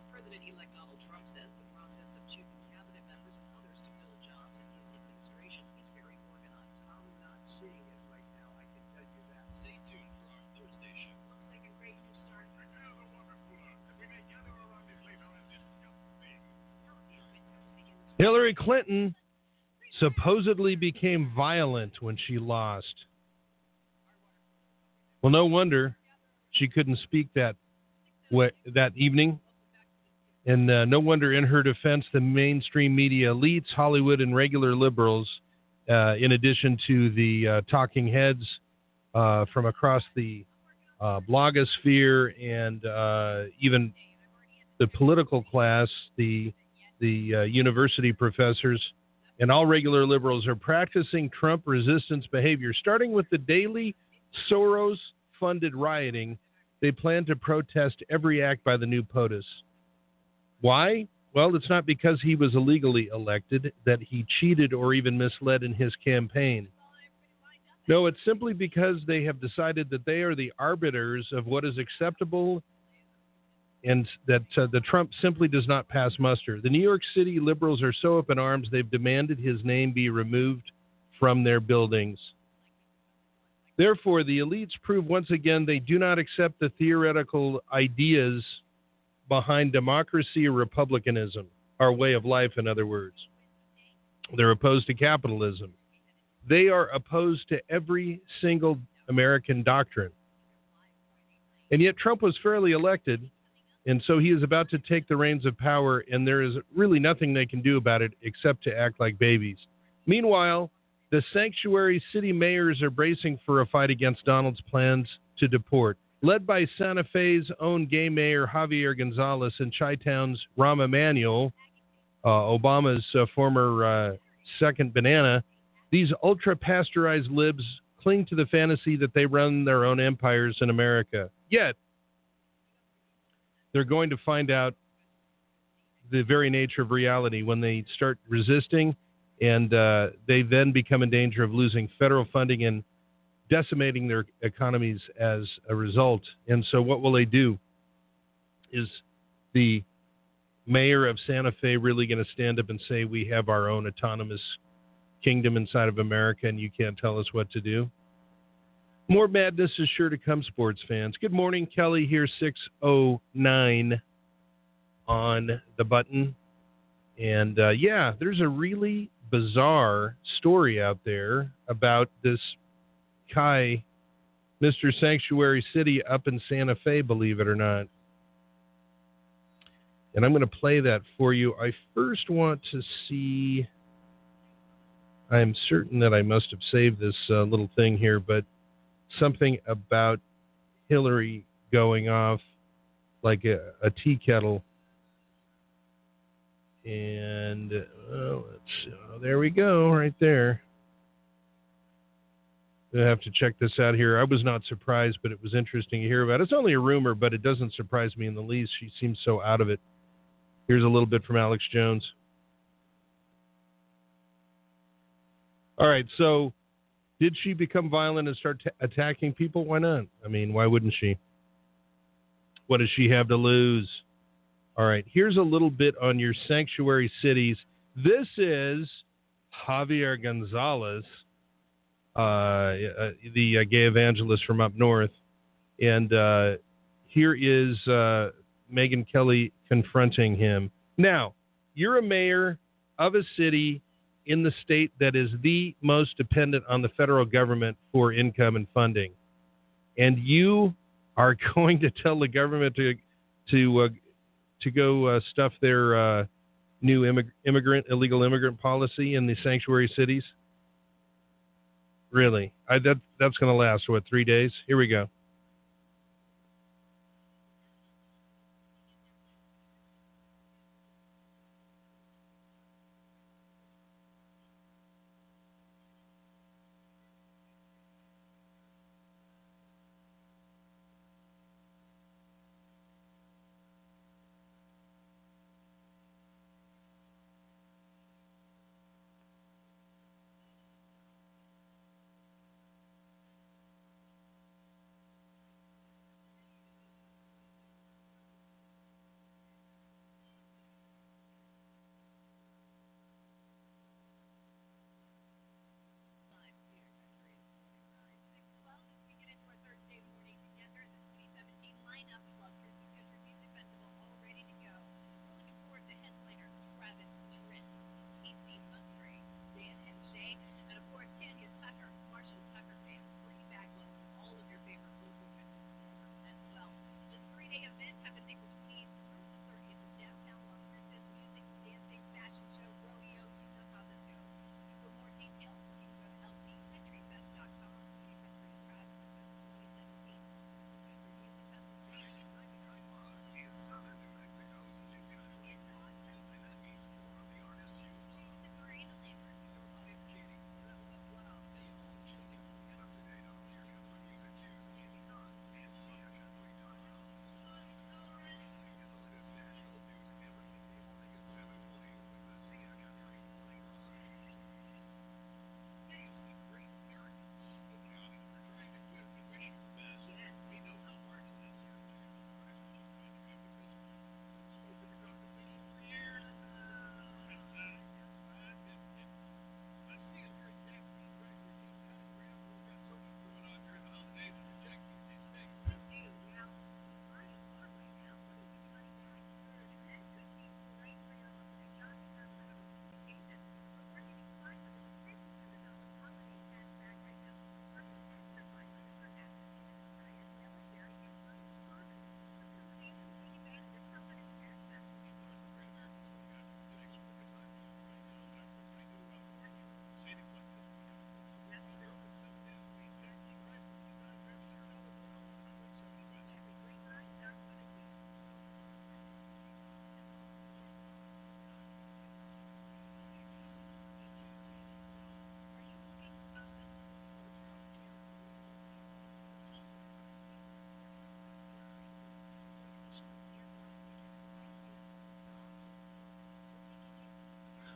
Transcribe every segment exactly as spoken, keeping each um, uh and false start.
President-elect Donald Trump says the process of choosing cabinet members and others to fill jobs in his administration is very organized. I'm not seeing it right now, I can tell you that. Stay tuned for our Thursday show. Looks like a great new start. Prepare the water cooler as we may gather around it later and discuss things. Hillary Clinton supposedly became violent when she lost. Well, no wonder she couldn't speak that way, that evening. And uh, no wonder, in her defense, the mainstream media elites, Hollywood, and regular liberals, uh, in addition to the uh, talking heads uh, from across the uh, blogosphere and uh, even the political class, the the uh, university professors, and all regular liberals are practicing Trump resistance behavior. Starting with the daily Soros-funded rioting, they plan to protest every act by the new POTUS. Why? Well, it's not because he was illegally elected, that he cheated or even misled in his campaign. No, it's simply because they have decided that they are the arbiters of what is acceptable and that uh, the Trump simply does not pass muster. The New York City liberals are so up in arms, they've demanded his name be removed from their buildings. Therefore, the elites prove once again they do not accept the theoretical ideas behind democracy or republicanism, our way of life, in other words. They're opposed to capitalism. They are opposed to every single American doctrine. And yet Trump was fairly elected, and so he is about to take the reins of power, and there is really nothing they can do about it except to act like babies. Meanwhile, the sanctuary city mayors are bracing for a fight against Donald's plans to deport. Led by Santa Fe's own gay mayor Javier Gonzalez and Chi-Town's Rahm Emanuel, uh, Obama's uh, former uh, second banana, these ultra-pasteurized libs cling to the fantasy that they run their own empires in America. Yet, they're going to find out the very nature of reality when they start resisting, and uh, they then become in danger of losing federal funding and decimating their economies as a result. And so what will they do? Is the mayor of Santa Fe really going to stand up and say, we have our own autonomous kingdom inside of America and you can't tell us what to do? More madness is sure to come, sports fans. Good morning, Kelly here, six oh nine on the button. And uh, yeah, there's a really bizarre story out there about this Kai, Mister Sanctuary City up in Santa Fe, believe it or not. And I'm going to play that for you. I first want to see, I'm certain that I must have saved this uh, little thing here, but something about Hillary going off like a, a tea kettle. And uh, let's, uh, there we go, right there. I have to check this out here. I was not surprised, but it was interesting to hear about. It's only a rumor, but it doesn't surprise me in the least. She seems so out of it. Here's a little bit from Alex Jones. All right, so did she become violent and start t- attacking people? Why not? I mean, why wouldn't she? What does she have to lose? All right, here's a little bit on your sanctuary cities. This is Javier Gonzalez, uh, uh, the uh, gay evangelist from up north. And uh, here is uh, Megyn Kelly confronting him. Now, you're a mayor of a city in the state that is the most dependent on the federal government for income and funding. And you are going to tell the government to to uh, to go uh, stuff their uh, new immig- immigrant, illegal immigrant policy in the sanctuary cities? Really? I, that That's going to last, what, three days? Here we go.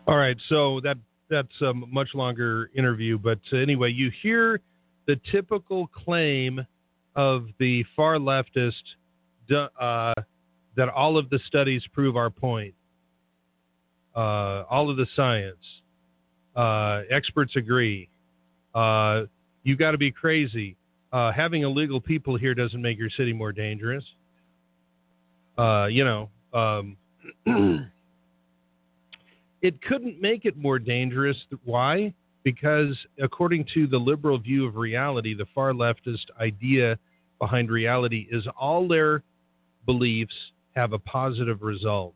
All right, so that that's a much longer interview, but uh, anyway, you hear the typical claim of the far leftist uh, that all of the studies prove our point, uh, all of the science, uh, experts agree. Uh, you got to be crazy. Uh, having illegal people here doesn't make your city more dangerous. Uh, you know. Um, It couldn't make it more dangerous. Why? Because according to the liberal view of reality, the far leftist idea behind reality is all their beliefs have a positive result.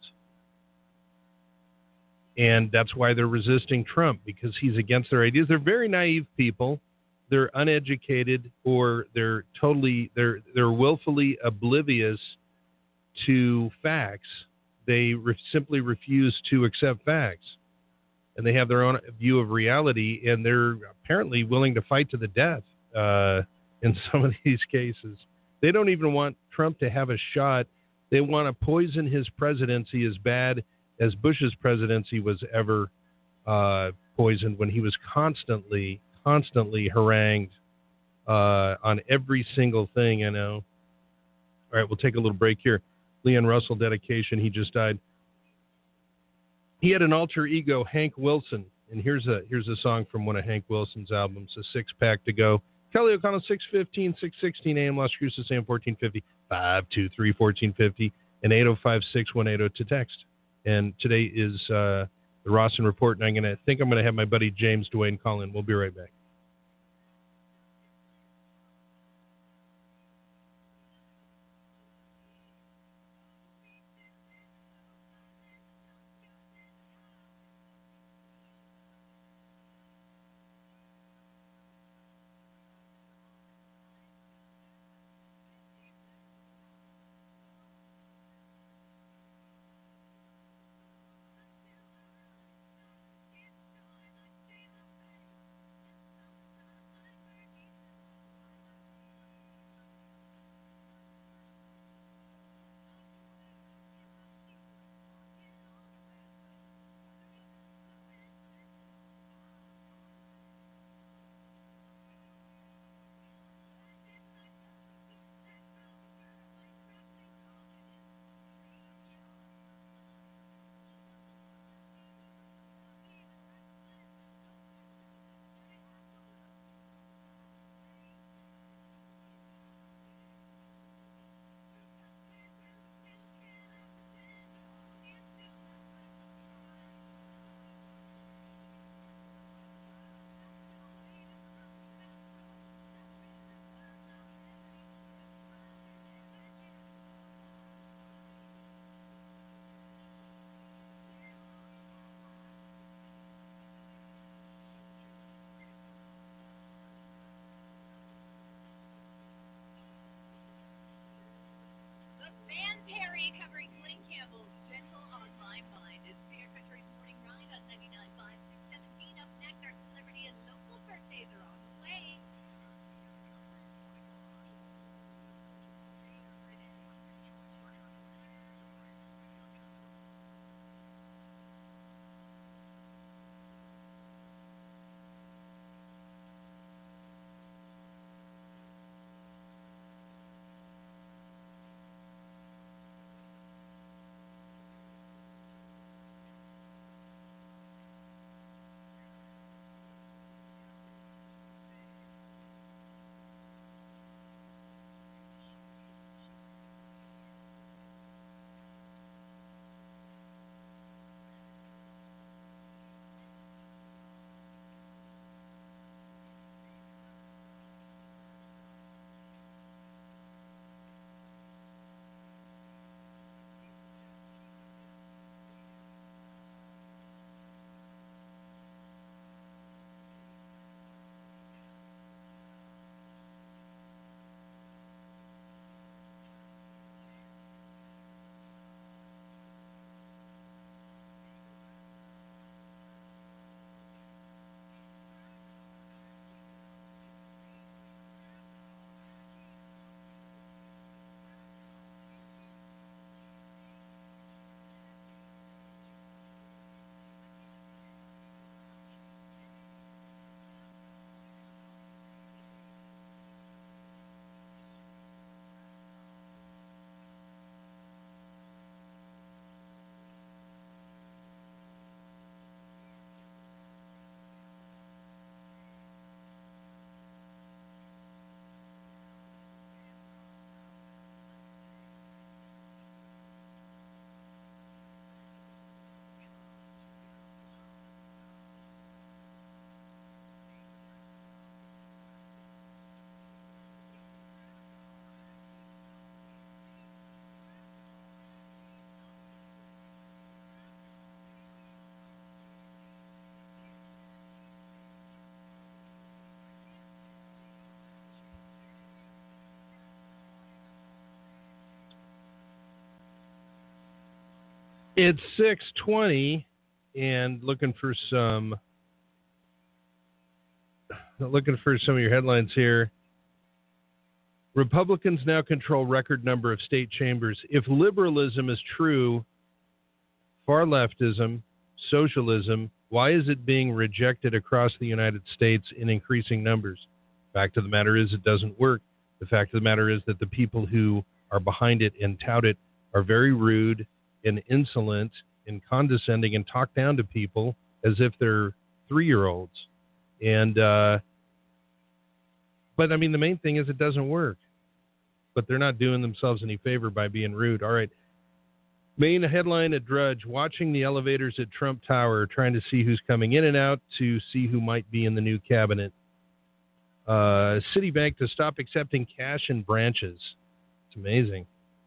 And that's why they're resisting Trump, because he's against their ideas. They're very naive people. They're uneducated, or they're totally, they're, they're willfully oblivious to facts. They re- simply refuse to accept facts, and they have their own view of reality, and they're apparently willing to fight to the death uh, in some of these cases. They don't even want Trump to have a shot. They want to poison his presidency as bad as Bush's presidency was ever uh, poisoned, when he was constantly, constantly harangued uh, on every single thing, you know. All right, we'll take a little break here. Leon Russell dedication. He just died. He had an alter ego, Hank Wilson, and here's a here's a song from one of Hank Wilson's albums, A Six Pack to Go. Kelly O'Connell, six fifteen, six sixteen A M, Las Cruces, A M fourteen fifty, five two three, fourteen fifty, and eight oh five, six one eight oh to text. And today is uh, the Rawson Report, and I'm gonna think I'm gonna have my buddy James Duane call in. We'll be right back. It's six twenty, and looking for some looking for some of your headlines here. Republicans now control record number of state chambers. If liberalism is true, far leftism, socialism, why is it being rejected across the United States in increasing numbers? Fact of the matter is it doesn't work. The fact of the matter is that the people who are behind it and tout it are very rude and insolent and condescending and talk down to people as if they're three-year-olds. And, uh, but I mean, the main thing is it doesn't work. But they're not doing themselves any favor by being rude. All right. Main headline at Drudge, watching the elevators at Trump Tower, trying to see who's coming in and out to see who might be in the new cabinet. Uh, Citibank to stop accepting cash and branches. It's amazing.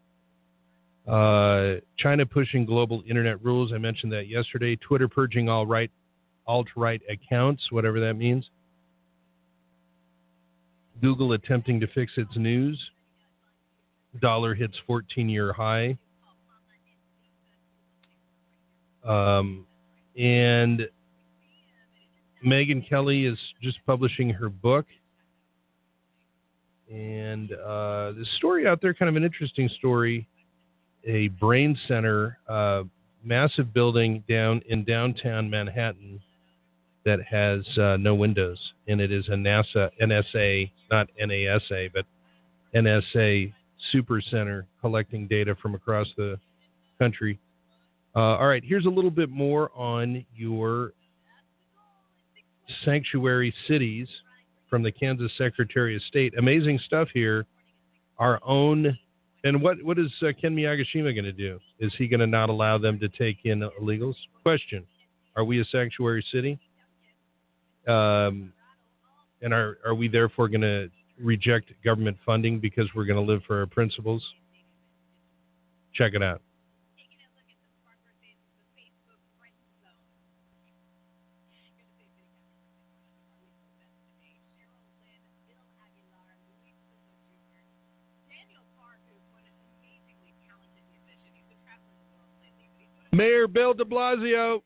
Uh, China pushing global internet rules. I mentioned that yesterday. Twitter purging all right, alt-right accounts, whatever that means. Google attempting to fix its news. Dollar hits fourteen-year high. Um, and Megyn Kelly is just publishing her book. And uh, the story out there, kind of an interesting story. A brain center, uh, massive building down in downtown Manhattan that has uh, no windows. And it is a NASA, N S A, not N A S A, but N S A super center collecting data from across the country. Uh, all right, here's a little bit more on your sanctuary cities from the Kansas Secretary of State. Amazing stuff here. Our own, and what, what is uh, Ken Miyagishima going to do? Is he going to not allow them to take in illegals? Question, are we a sanctuary city? Um, and are, are we therefore going to reject government funding because we're going to live for our principles? Check it out. Mayor Bill de Blasio.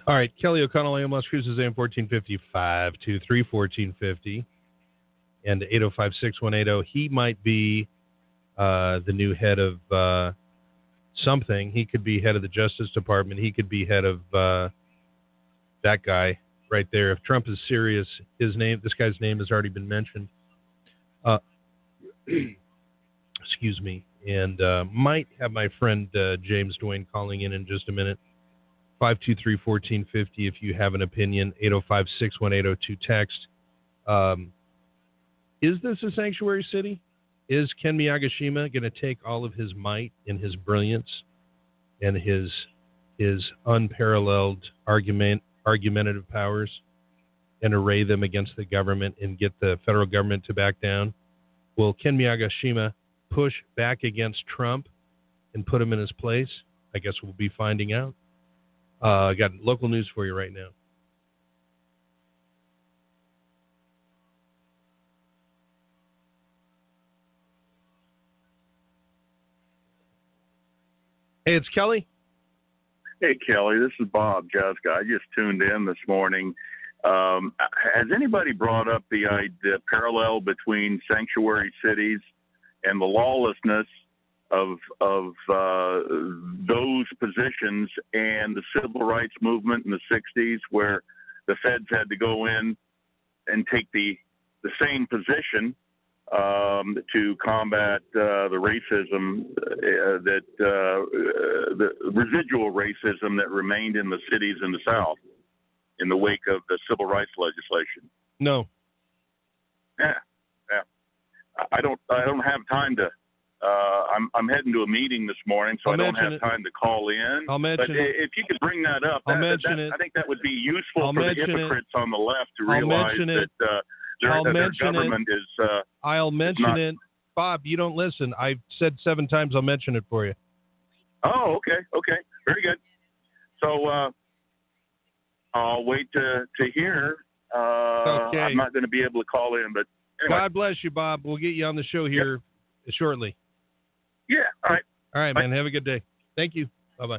All right, Kelly O'Connell, A M Las Cruces, A M fourteen fifty, five two three, fourteen fifty, and eight oh five, six one eight oh. He might be uh, the new head of uh, something. He could be head of the Justice Department. He could be head of uh, that guy right there. If Trump is serious, his name, this guy's name has already been mentioned. Uh, excuse me. And uh, might have my friend uh, James Duane calling in in just a minute. five two three, fourteen fifty if you have an opinion. eight oh five, six one eight oh two text. Um, is this a sanctuary city? Is Ken Miyagishima going to take all of his might and his brilliance and his his unparalleled argument argumentative powers and array them against the government and get the federal government to back down? Will Ken Miyagishima push back against Trump and put him in his place? I guess we'll be finding out. I uh, got local news for you right now. Hey, it's Kelly. Hey, Kelly, this is Bob Juska. I just tuned in this morning. Um, has anybody brought up the, uh, the parallel between sanctuary cities and the lawlessness of of uh, those positions and the civil rights movement in the sixties, where the feds had to go in and take the the same position um, to combat uh, the racism uh, that uh, the residual racism that remained in the cities in the South in the wake of the civil rights legislation? No. Yeah, yeah. I don't. I don't have time to. Uh, I'm I'm heading to a meeting this morning, so I'll I don't have it. time to call in. I'll mention but it. If you could bring that up, I'll that, mention that, it. I think that would be useful I'll for the mention hypocrites it. on the left to I'll realize mention it. that uh, their, I'll that their mention government it. is. Uh, I'll mention not... it. Bob, you don't listen. I've said seven times I'll mention it for you. Oh, okay, okay, very good. So uh, I'll wait to to hear. Uh, okay. I'm not going to be able to call in, but anyway. God bless you, Bob. We'll get you on the show here yep. shortly. Yeah. All right. All right, Bye. man. Have a good day. Thank you. Bye-bye.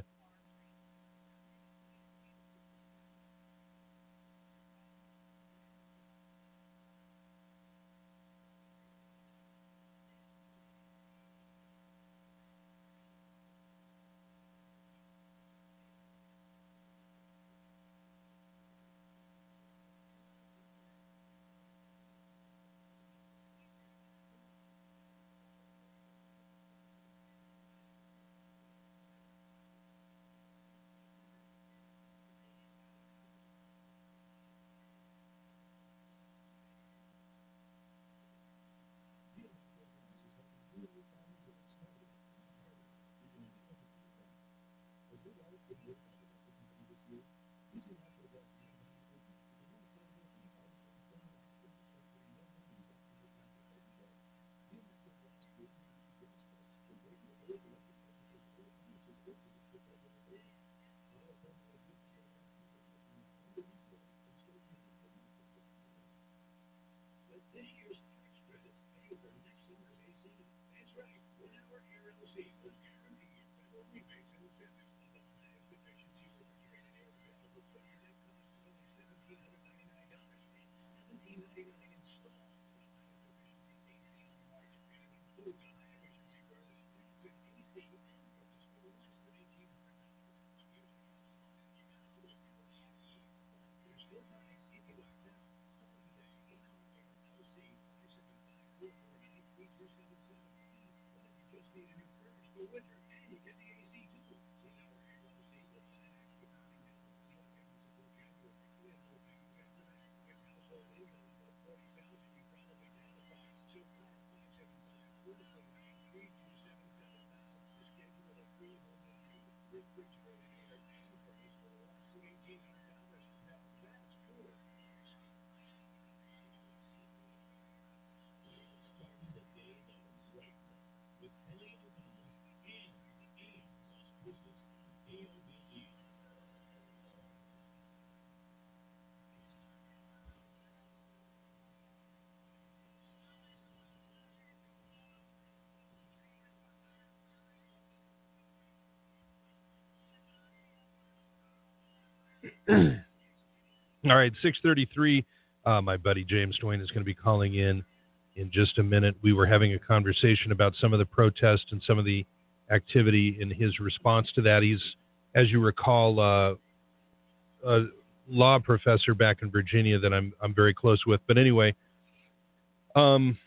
All right, six thirty-three. Uh, my buddy James Dwayne is going to be calling in in just a minute. We were having a conversation about some of the protests and some of the activity in his response to that. He's, as you recall, uh, a law professor back in Virginia that I'm I'm very close with. But anyway, um,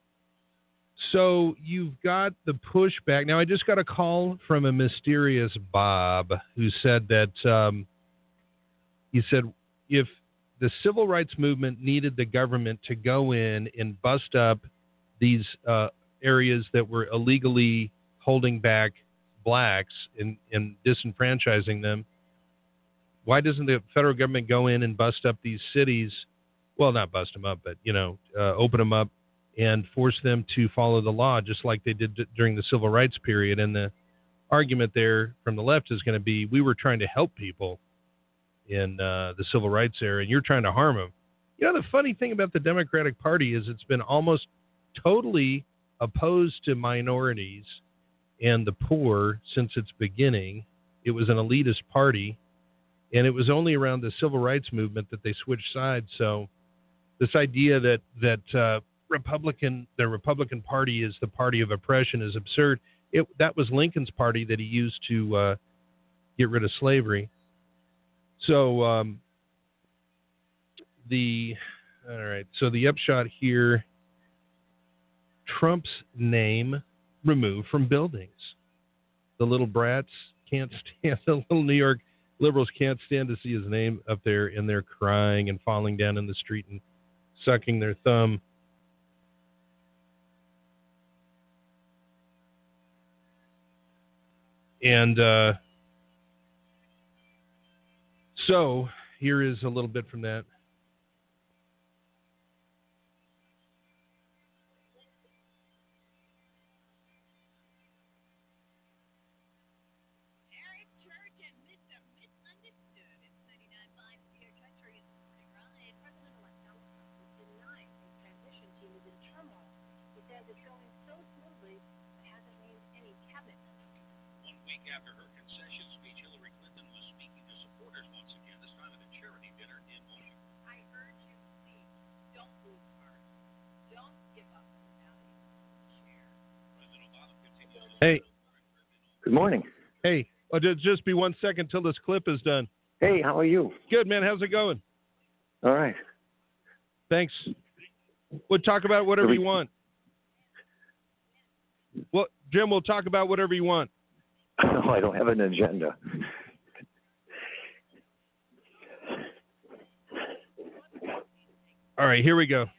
so you've got the pushback. Now, I just got a call from a mysterious Bob who said that um, he said if the civil rights movement needed the government to go in and bust up these uh, areas that were illegally holding back blacks and, and disenfranchising them, why doesn't the federal government go in and bust up these cities? Well, not bust them up, but, you know, uh, open them up and force them to follow the law, just like they did d- during the civil rights period. And the argument there from the left is going to be, we were trying to help people in uh, the civil rights era, and you're trying to harm them. You know, the funny thing about the Democratic Party is it's been almost totally opposed to minorities and the poor since its beginning. It was an elitist party, and it was only around the civil rights movement that they switched sides. So this idea that that uh, Republican, the Republican Party is the party of oppression is absurd. It, that was Lincoln's party that he used to uh, get rid of slavery. So um, the all right. So the upshot here: Trump's name removed from buildings. The little brats can't stand. The little New York liberals can't stand to see his name up there, and they're crying and falling down in the street and sucking their thumb. And uh, so here is a little bit from that. Eric Church and Mister Misunderstood. It's ninety-nine point five C R Country. It's the morning ride. President-elect Donald Trump is denying his transition team is in turmoil. He says it's going so smoothly it hasn't named any cabinet members. One week after her concession speech, Hillary Clinton was speaking to supporters once again, this time at a charity dinner in Washington. I urge you, please, don't lose heart. Don't give up on the valley. Share. President Obama continues. Hey, Good morning. hey, oh, just just be one second till this clip is done. Hey, how are you? Good, man. How's it going? All right. Thanks. We'll talk about whatever We- you want. Well, Jim, we'll talk about whatever you want. No, I don't have an agenda. All right, here we go.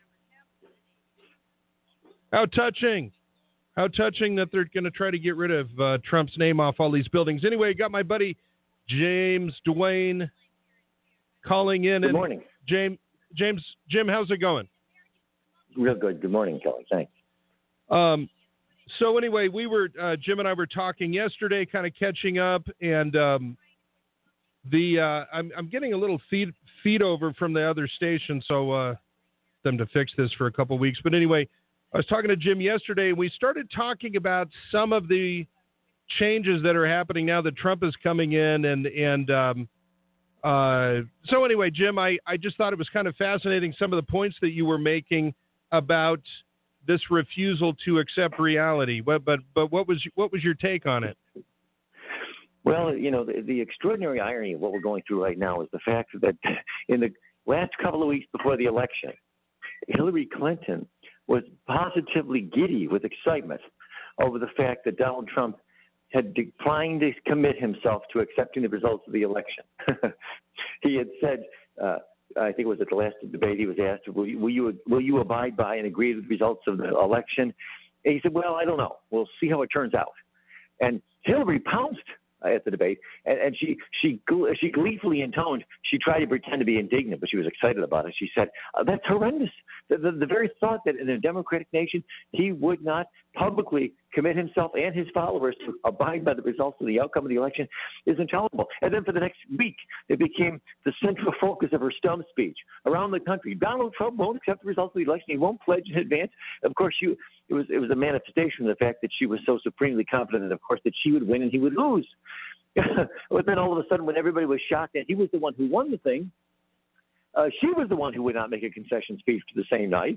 How touching. How touching that they're going to try to get rid of uh, Trump's name off all these buildings. Anyway, got my buddy James Dwayne calling in. Good and morning. James, James, Jim, how's it going? Real good. Good morning, Kelly. Thanks. Um, so anyway, we were uh, Jim and I were talking yesterday, kind of catching up, and um, the uh, I'm, I'm getting a little feed feed over from the other station, so uh, them to fix this for a couple weeks. But anyway, I was talking to Jim yesterday, and we started talking about some of the changes that are happening now that Trump is coming in, and and um, uh, so anyway, Jim, I, I just thought it was kind of fascinating some of the points that you were making about this refusal to accept reality. But but but what was what was your take on it? Well, you know, the, the extraordinary irony of what we're going through right now is the fact that in the last couple of weeks before the election, Hillary Clinton was positively giddy with excitement over the fact that Donald Trump had declined to commit himself to accepting the results of the election. He had said, uh, I think it was at the last debate, he was asked, will you, will you will you abide by and agree with the results of the election? And he said, well, I don't know. We'll see how it turns out. And Hillary pounced at the debate, and, and she she she gleefully intoned. She tried to pretend to be indignant, but she was excited about it. She said, uh, "That's horrendous. The, the, the very thought that in a democratic nation he would not publicly commit himself and his followers to abide by the results of the outcome of the election is intolerable." And then for the next week, it became the central focus of her stump speech around the country. Donald Trump won't accept the results of the election. He won't pledge in advance. Of course, you, it was it was a manifestation of the fact that she was so supremely confident, and of course that she would win and he would lose. But then all of a sudden, when everybody was shocked that he was the one who won the thing, uh, she was the one who would not make a concession speech the same night.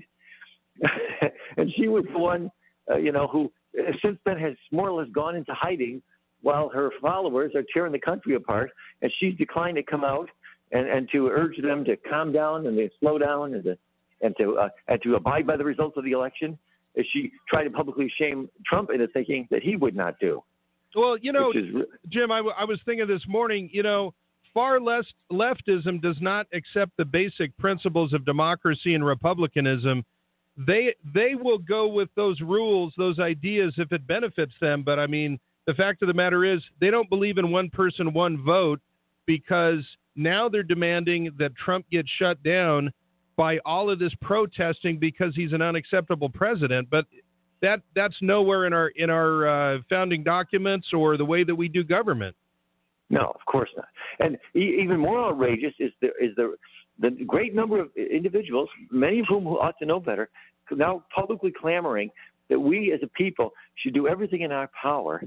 And she was the one, uh, you know, who uh, since then has more or less gone into hiding while her followers are tearing the country apart. And she's declined to come out and, and to urge them to calm down and to slow down and to and to uh, and to abide by the results of the election, as she tried to publicly shame Trump into thinking that he would not do. Well, you know, is, Jim, I, w- I was thinking this morning, you know, far less leftism does not accept the basic principles of democracy and republicanism. They they will go with those rules, those ideas, if it benefits them. But I mean, the fact of the matter is, they don't believe in one person, one vote, because now they're demanding that Trump get shut down by all of this protesting because he's an unacceptable president. But that that's nowhere in our in our uh, founding documents or the way that we do government. No, of course not. And e- even more outrageous is the is the the great number of individuals, many of whom who ought to know better, now publicly clamoring that we as a people should do everything in our power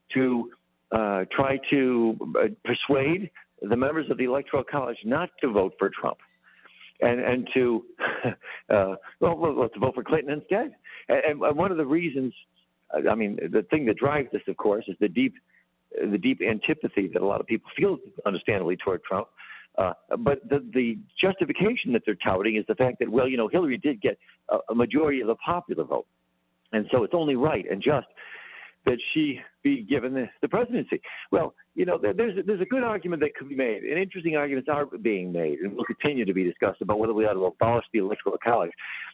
to uh, try to uh, persuade the members of the Electoral College not to vote for Trump. And and to uh, well, well, to vote for Clinton instead. And, and one of the reasons, I mean, the thing that drives this, of course, is the deep, the deep antipathy that a lot of people feel, understandably, toward Trump. Uh, but the the justification that they're touting is the fact that, well, you know, Hillary did get a, a majority of the popular vote, and so it's only right and just that she be given the, the presidency. Well, you know, there's there's a good argument that could be made, and interesting arguments are being made, and will continue to be discussed about whether we ought to abolish the Electoral College.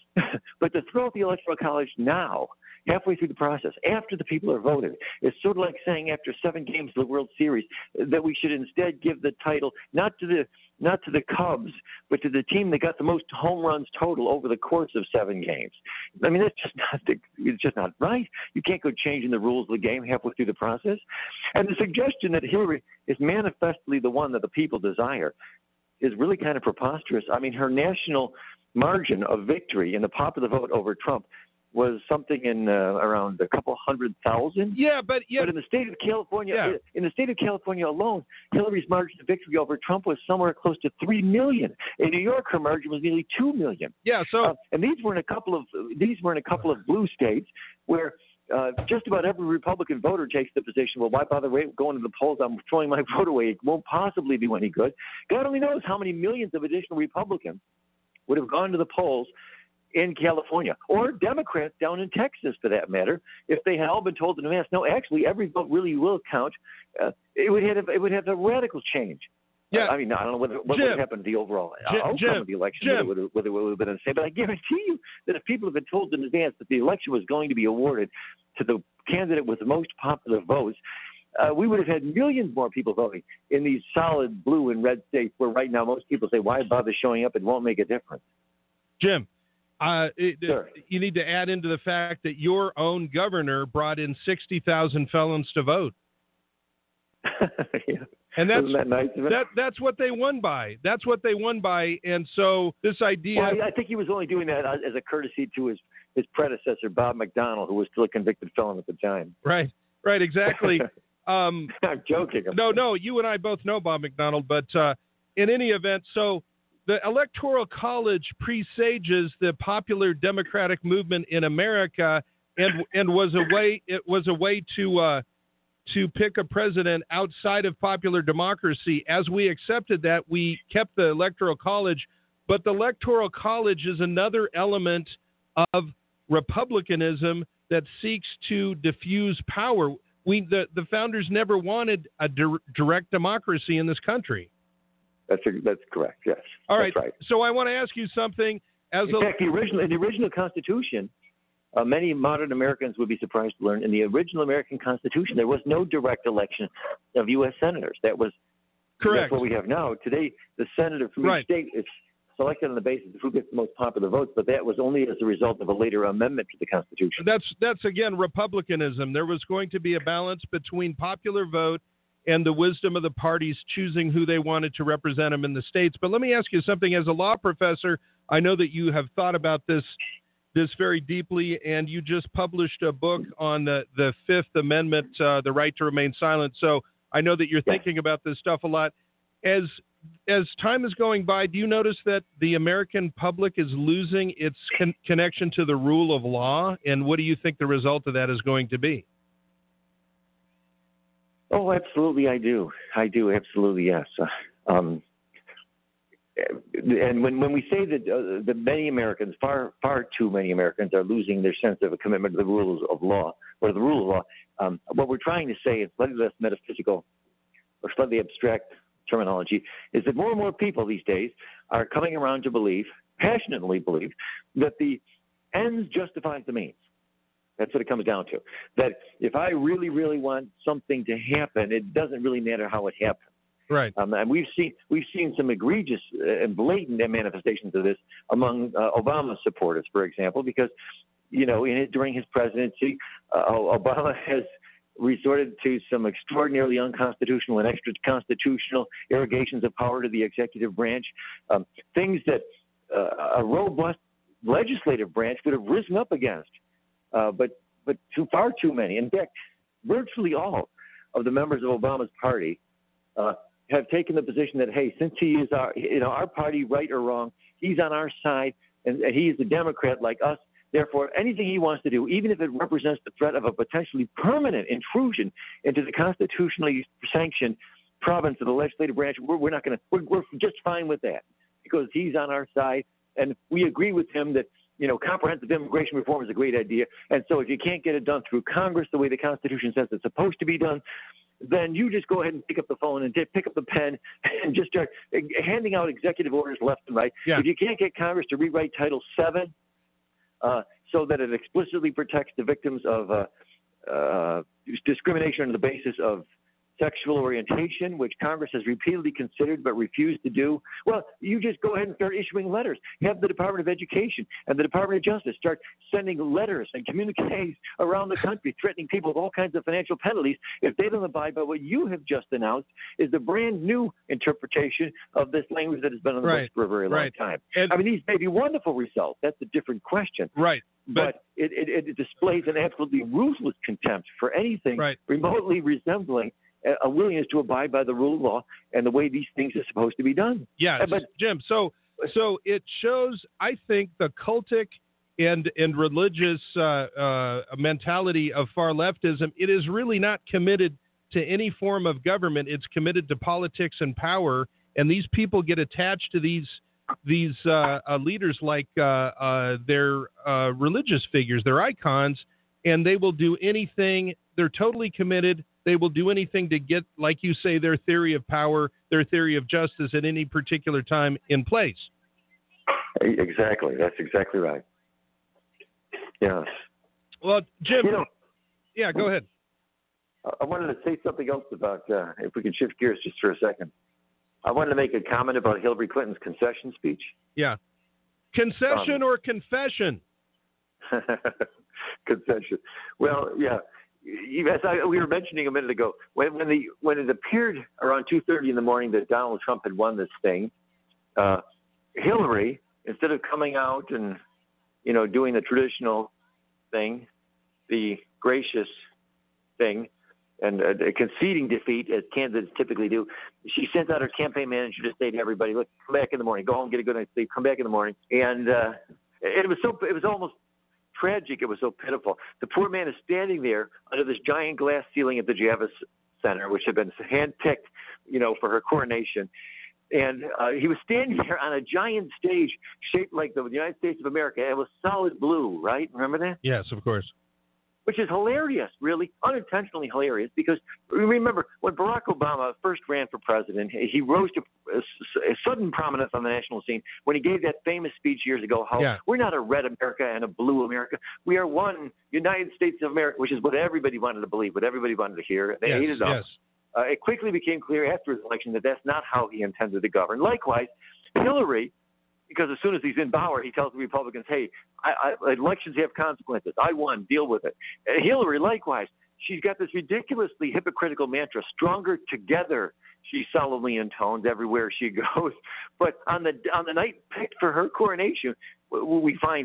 But to throw out the Electoral College now, halfway through the process, after the people are voted, is sort of like saying after seven games of the World Series that we should instead give the title not to the not to the Cubs, but to the team that got the most home runs total over the course of seven games. I mean, that's just not the, it's just not right. You can't go changing the rules of the game halfway through the process. And the suggestion that Hillary is manifestly the one that the people desire is really kind of preposterous. I mean, her national margin of victory in the popular vote over Trump was something in uh, around a couple hundred thousand. Yeah, but yeah, but in the state of California, yeah. in the state of California alone, Hillary's margin of victory over Trump was somewhere close to three million. In New York, her margin was nearly two million. Yeah, so uh, and these were in a couple of these were in a couple of blue states where uh, just about every Republican voter takes the position, well, why bother going to the polls? I'm throwing my vote away. It won't possibly do any good. God only knows how many millions of additional Republicans would have gone to the polls in California, or Democrats down in Texas, for that matter, if they had all been told in advance, no, actually, every vote really will count. Uh, it would have it would have a radical change. Yeah. Uh, I mean, I don't know whether, what Jim, would happen to the overall Jim, outcome Jim, of the election, Jim. whether, whether it would have been the same. But I guarantee you that if people had been told in advance that the election was going to be awarded to the candidate with the most popular votes, uh, we would have had millions more people voting in these solid blue and red states where right now most people say, why bother showing up? It won't make a difference. Jim, uh, it, sure. you need to add into the fact that your own governor brought in sixty thousand felons to vote. Yeah. And that's that, nice that that's what they won by. That's what they won by. And so this idea. Well, I think he was only doing that as a courtesy to his, his predecessor, Bob McDonnell, who was still a convicted felon at the time. Right. Right. Exactly. um, I'm joking. I'm no, joking. no. You and I both know Bob McDonnell, but uh, in any event, so the Electoral College presages the popular Democratic movement in America, and and was a way it was a way to. Uh, to pick a president outside of popular democracy. As we accepted that, we kept the Electoral College, but the Electoral College is another element of republicanism that seeks to diffuse power. We, the, the founders never wanted a di- direct democracy in this country. That's a, that's correct, yes. All right. That's right. So I want to ask you something. As in a, fact, the original, in the original Constitution, Uh, many modern Americans would be surprised to learn in the original American Constitution there was no direct election of U S senators. That was correct. That's what we have now. Today, the senator from right. each state is selected on the basis of who gets the most popular votes, but that was only as a result of a later amendment to the Constitution. That's that's again republicanism. There was going to be a balance between popular vote and the wisdom of the parties choosing who they wanted to represent them in the states. But let me ask you something. As a law professor, I know that you have thought about this. this very deeply, and you just published a book on the, the Fifth Amendment, uh, the right to remain silent. So I know that you're Yeah. thinking about this stuff a lot. As as time is going by, do you notice that the American public is losing its con- connection to the rule of law? And what do you think the result of that is going to be? Oh, absolutely, I do. I do, absolutely, yes. Uh, um, and when, when we say that uh, the many Americans, far far too many Americans, are losing their sense of a commitment to the rules of law, or the rule of law, um, what we're trying to say is slightly less metaphysical or slightly abstract terminology, is that more and more people these days are coming around to believe, passionately believe, that the ends justifies the means. That's what it comes down to. That if I really, really want something to happen, it doesn't really matter how it happens. Right. Um, and we've seen we've seen some egregious and blatant manifestations of this among uh, Obama supporters, for example, because you know in it, during his presidency, uh, Obama has resorted to some extraordinarily unconstitutional and extra-constitutional irrigations of power to the executive branch, um, things that uh, a robust legislative branch would have risen up against, uh, but but too far too many. In fact, virtually all of the members of Obama's party uh, have taken the position that, hey, since he is our, you know, our party, right or wrong, he's on our side, and, and he is a Democrat like us. Therefore, anything he wants to do, even if it represents the threat of a potentially permanent intrusion into the constitutionally sanctioned province of the legislative branch, we're, we're not going to. We're, we're just fine with that because he's on our side, and we agree with him that you know comprehensive immigration reform is a great idea. And so, if you can't get it done through Congress the way the Constitution says it's supposed to be done, then you just go ahead and pick up the phone and pick up the pen and just start handing out executive orders left and right. Yeah. If you can't get Congress to rewrite Title seven. Uh, so that it explicitly protects the victims of uh, uh, discrimination on the basis of sexual orientation, which Congress has repeatedly considered but refused to do. Well, you just go ahead and start issuing letters. Have the Department of Education and the Department of Justice start sending letters and communiques around the country threatening people with all kinds of financial penalties if they don't abide by what you have just announced is the brand new interpretation of this language that has been on the Right. books for a very long Right. time. And- I mean, these may be wonderful results. That's a different question. Right. But, But, it, it, it displays an absolutely ruthless contempt for anything Right. remotely resembling a, a willingness to abide by the rule of law and the way these things are supposed to be done. yeah, Uh, but- Jim, so so it shows, I think, the cultic and and religious uh, uh, mentality of far leftism. It is really not committed to any form of government. It's committed to politics and power, and these people get attached to these these uh, uh, leaders like uh, uh, their uh, religious figures, their icons, and they will do anything. They're totally committed. They will do anything to get, like you say, their theory of power, their theory of justice at any particular time in place. Exactly. That's exactly right. Yes. Well, Jim, You know, yeah, go ahead. I wanted to say something else about, uh, if we could shift gears just for a second. I wanted to make a comment about Hillary Clinton's concession speech. Yeah. Concession Um, or confession? Concession. Well, yeah. You- As I, we were mentioning a minute ago, when, when the when it appeared around two thirty in the morning that Donald Trump had won this thing, uh, Hillary, instead of coming out and you know doing the traditional thing, the gracious thing, and uh, conceding defeat as candidates typically do, she sent out her campaign manager to say to everybody, "Look, come back in the morning. Go home, get a good night's sleep. Come back in the morning." And uh, it was so it was almost tragic. It was so pitiful. The poor man is standing there under this giant glass ceiling at the Javits Center, which had been handpicked, you know, for her coronation. And uh, he was standing there on a giant stage shaped like the United States of America. It was solid blue, right? Remember that? Yes, of course. Which is hilarious, really, unintentionally hilarious, because remember, when Barack Obama first ran for president, he rose to a, a sudden prominence on the national scene when he gave that famous speech years ago, how Yeah. we're not a red America and a blue America. We are one United States of America, which is what everybody wanted to believe, what everybody wanted to hear. They yes, ate it up. yes. Uh, it quickly became clear after his election that that's not how he intended to govern. Likewise, Hillary, because as soon as he's in power, he tells the Republicans, hey, I, I, elections have consequences. I won. Deal with it. And Hillary, likewise, she's got this ridiculously hypocritical mantra, stronger together, she solemnly intones everywhere she goes. But on the on the night picked for her coronation, we find out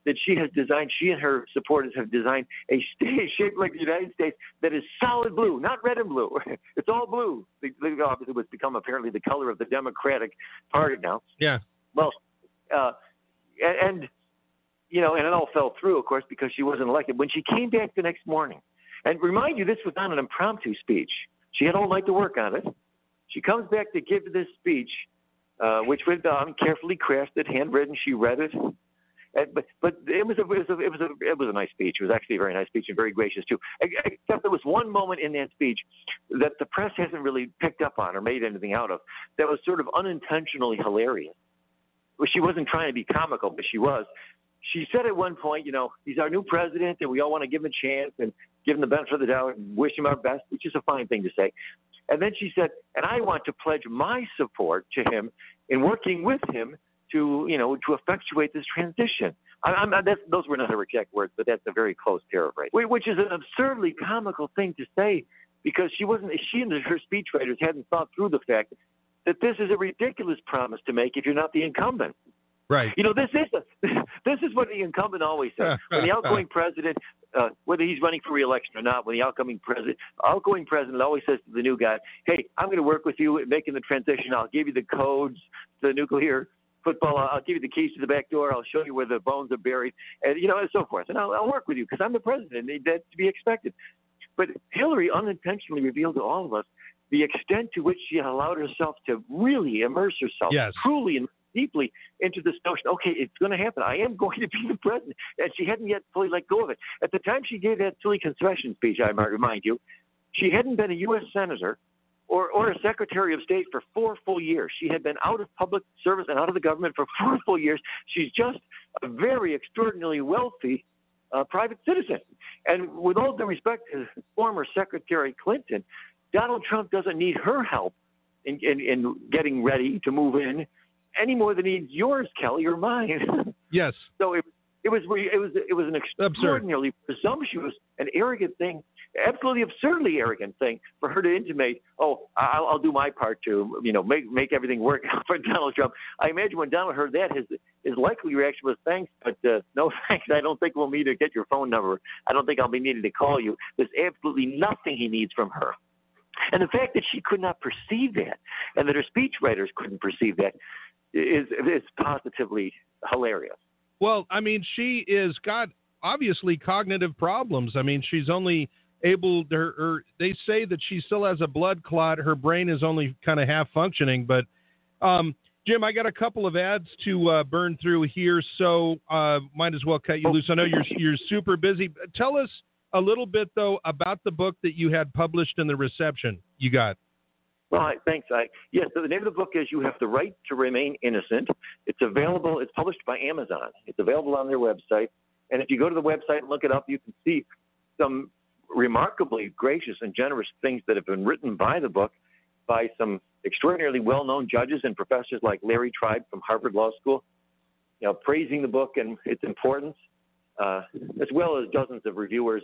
that she has designed, she and her supporters have designed a state shaped like the United States that is solid blue, not red and blue. It's all blue. It obviously was become apparently the color of the Democratic Party now. Yeah. Well, uh, and, and, you know, and it all fell through, of course, because she wasn't elected. When she came back the next morning, and remind you, this was not an impromptu speech. She had all night to work on it. She comes back to give this speech, uh, which was um, carefully crafted, handwritten. She read it. And, but but it was a it was a, it was a it was a nice speech. It was actually a very nice speech and very gracious too. Except there was one moment in that speech that the press hasn't really picked up on or made anything out of. That was sort of unintentionally hilarious. Well, she wasn't trying to be comical, but she was. She said at one point, you know, he's our new president, and we all want to give him a chance and give him the benefit of the doubt and wish him our best, which is a fine thing to say. And then she said, and I want to pledge my support to him in working with him to, you know, to effectuate this transition. I, I'm, that's, those were not her exact words, but that's a very close paraphrase, which is an absurdly comical thing to say because she wasn't, she and her speechwriters hadn't thought through the fact that this is a ridiculous promise to make if you're not the incumbent. Right. You know, this is a, this is what the incumbent always says. When the outgoing president, uh, whether he's running for re-election or not, when the outgoing president, outgoing president always says to the new guy, "Hey, I'm going to work with you in making the transition. I'll give you the codes to the nuclear football. I'll give you the keys to the back door. I'll show you where the bones are buried, and you know, and so forth. And I'll, I'll work with you because I'm the president. That's to be expected." But Hillary unintentionally revealed to all of us the extent to which she allowed herself to really immerse herself, yes. truly and deeply into this notion. Okay, it's going to happen. I am going to be the president, and she hadn't yet fully let go of it. At the time she gave that silly concession speech, I might remind you, she hadn't been a U S senator or, or a secretary of state for four full years. She had been out of public service and out of the government for four full years. She's just a very extraordinarily wealthy uh, private citizen. And with all due respect to former Secretary Clinton, Donald Trump doesn't need her help in, in, in getting ready to move in any more than he needs yours, Kelly, or mine. Yes. So it, it was it was it was an extraordinarily Absurd. presumptuous and arrogant thing, absolutely absurdly arrogant thing for her to intimate, "Oh, I'll, I'll do my part to, you know, make make everything work out for Donald Trump." I imagine when Donald heard that, his his likely reaction was, "Thanks, but uh, no thanks. I don't think we'll need to get your phone number. I don't think I'll be needing to call you." There's absolutely nothing he needs from her. And the fact that she could not perceive that, and that her speechwriters couldn't perceive that, is is positively hilarious. Well, I mean, she is got obviously cognitive problems. I mean, she's only able to, her, her, they say that she still has a blood clot. Her brain is only kind of half functioning. But, um, Jim, I got a couple of ads to uh, burn through here, so uh, might as well cut you loose. I know you're you're super busy. Tell us a little bit, though, about the book that you had published in the reception you got. Well, I, thanks. I, yes, so the name of the book is You Have the Right to Remain Innocent. It's available. It's published by Amazon. It's available on their website. And if you go to the website and look it up, you can see some remarkably gracious and generous things that have been written by the book by some extraordinarily well-known judges and professors like Larry Tribe from Harvard Law School, you know, praising the book and its importance, uh, as well as dozens of reviewers,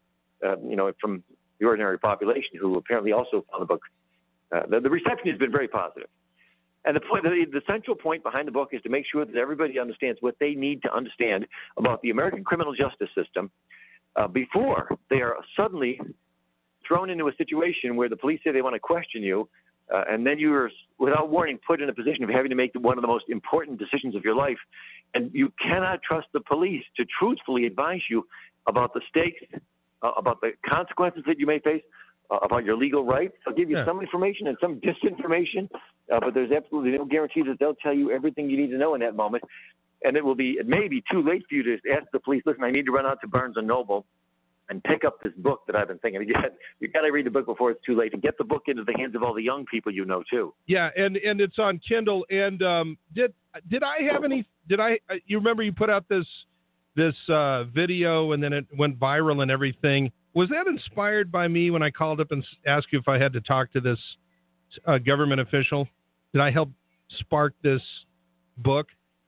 uh, you know, from the ordinary population who apparently also found the book. Uh, the, the reception has been very positive. And the, point, the, the central point behind the book is to make sure that everybody understands what they need to understand about the American criminal justice system uh, before they are suddenly thrown into a situation where the police say they want to question you, uh, and then you are, without warning, put in a position of having to make one of the most important decisions of your life. And you cannot trust the police to truthfully advise you about the stakes, uh, about the consequences that you may face, Uh, about your legal rights. They'll give you yeah. some information and some disinformation, uh, but there's absolutely no guarantee that they'll tell you everything you need to know in that moment. And it will be, it may be too late for you to ask the police, "Listen, I need to run out to Barnes and Noble and pick up this book that I've been thinking of." You've got to read the book before it's too late and get the book into the hands of all the young people you know too. Yeah, and, and it's on Kindle. And um, did did I have any? Did I? You remember you put out this this uh, video and then it went viral and everything. Was that inspired by me when I called up and asked you if I had to talk to this uh, government official? Did I help spark this book?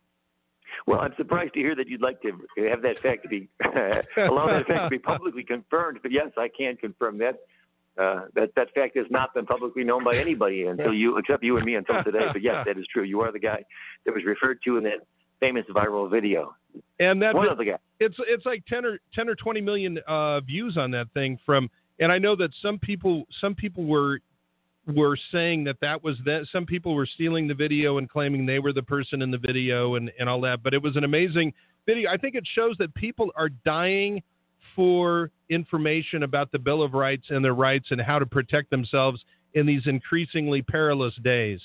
Well, I'm surprised to hear that you'd like to have that fact to be allow that fact to be publicly confirmed. But yes, I can confirm that. Uh, that that fact has not been publicly known by anybody until you, except you and me, until today. But yes, that is true. You are the guy that was referred to in that famous viral video. And that One of the guys. it's it's like ten or ten or twenty million uh, views on that thing from. And I know that some people some people were were saying that that was that. Some people were stealing the video and claiming they were the person in the video and, and all that. But it was an amazing video. I think it shows that people are dying for information about the Bill of Rights and their rights and how to protect themselves in these increasingly perilous days.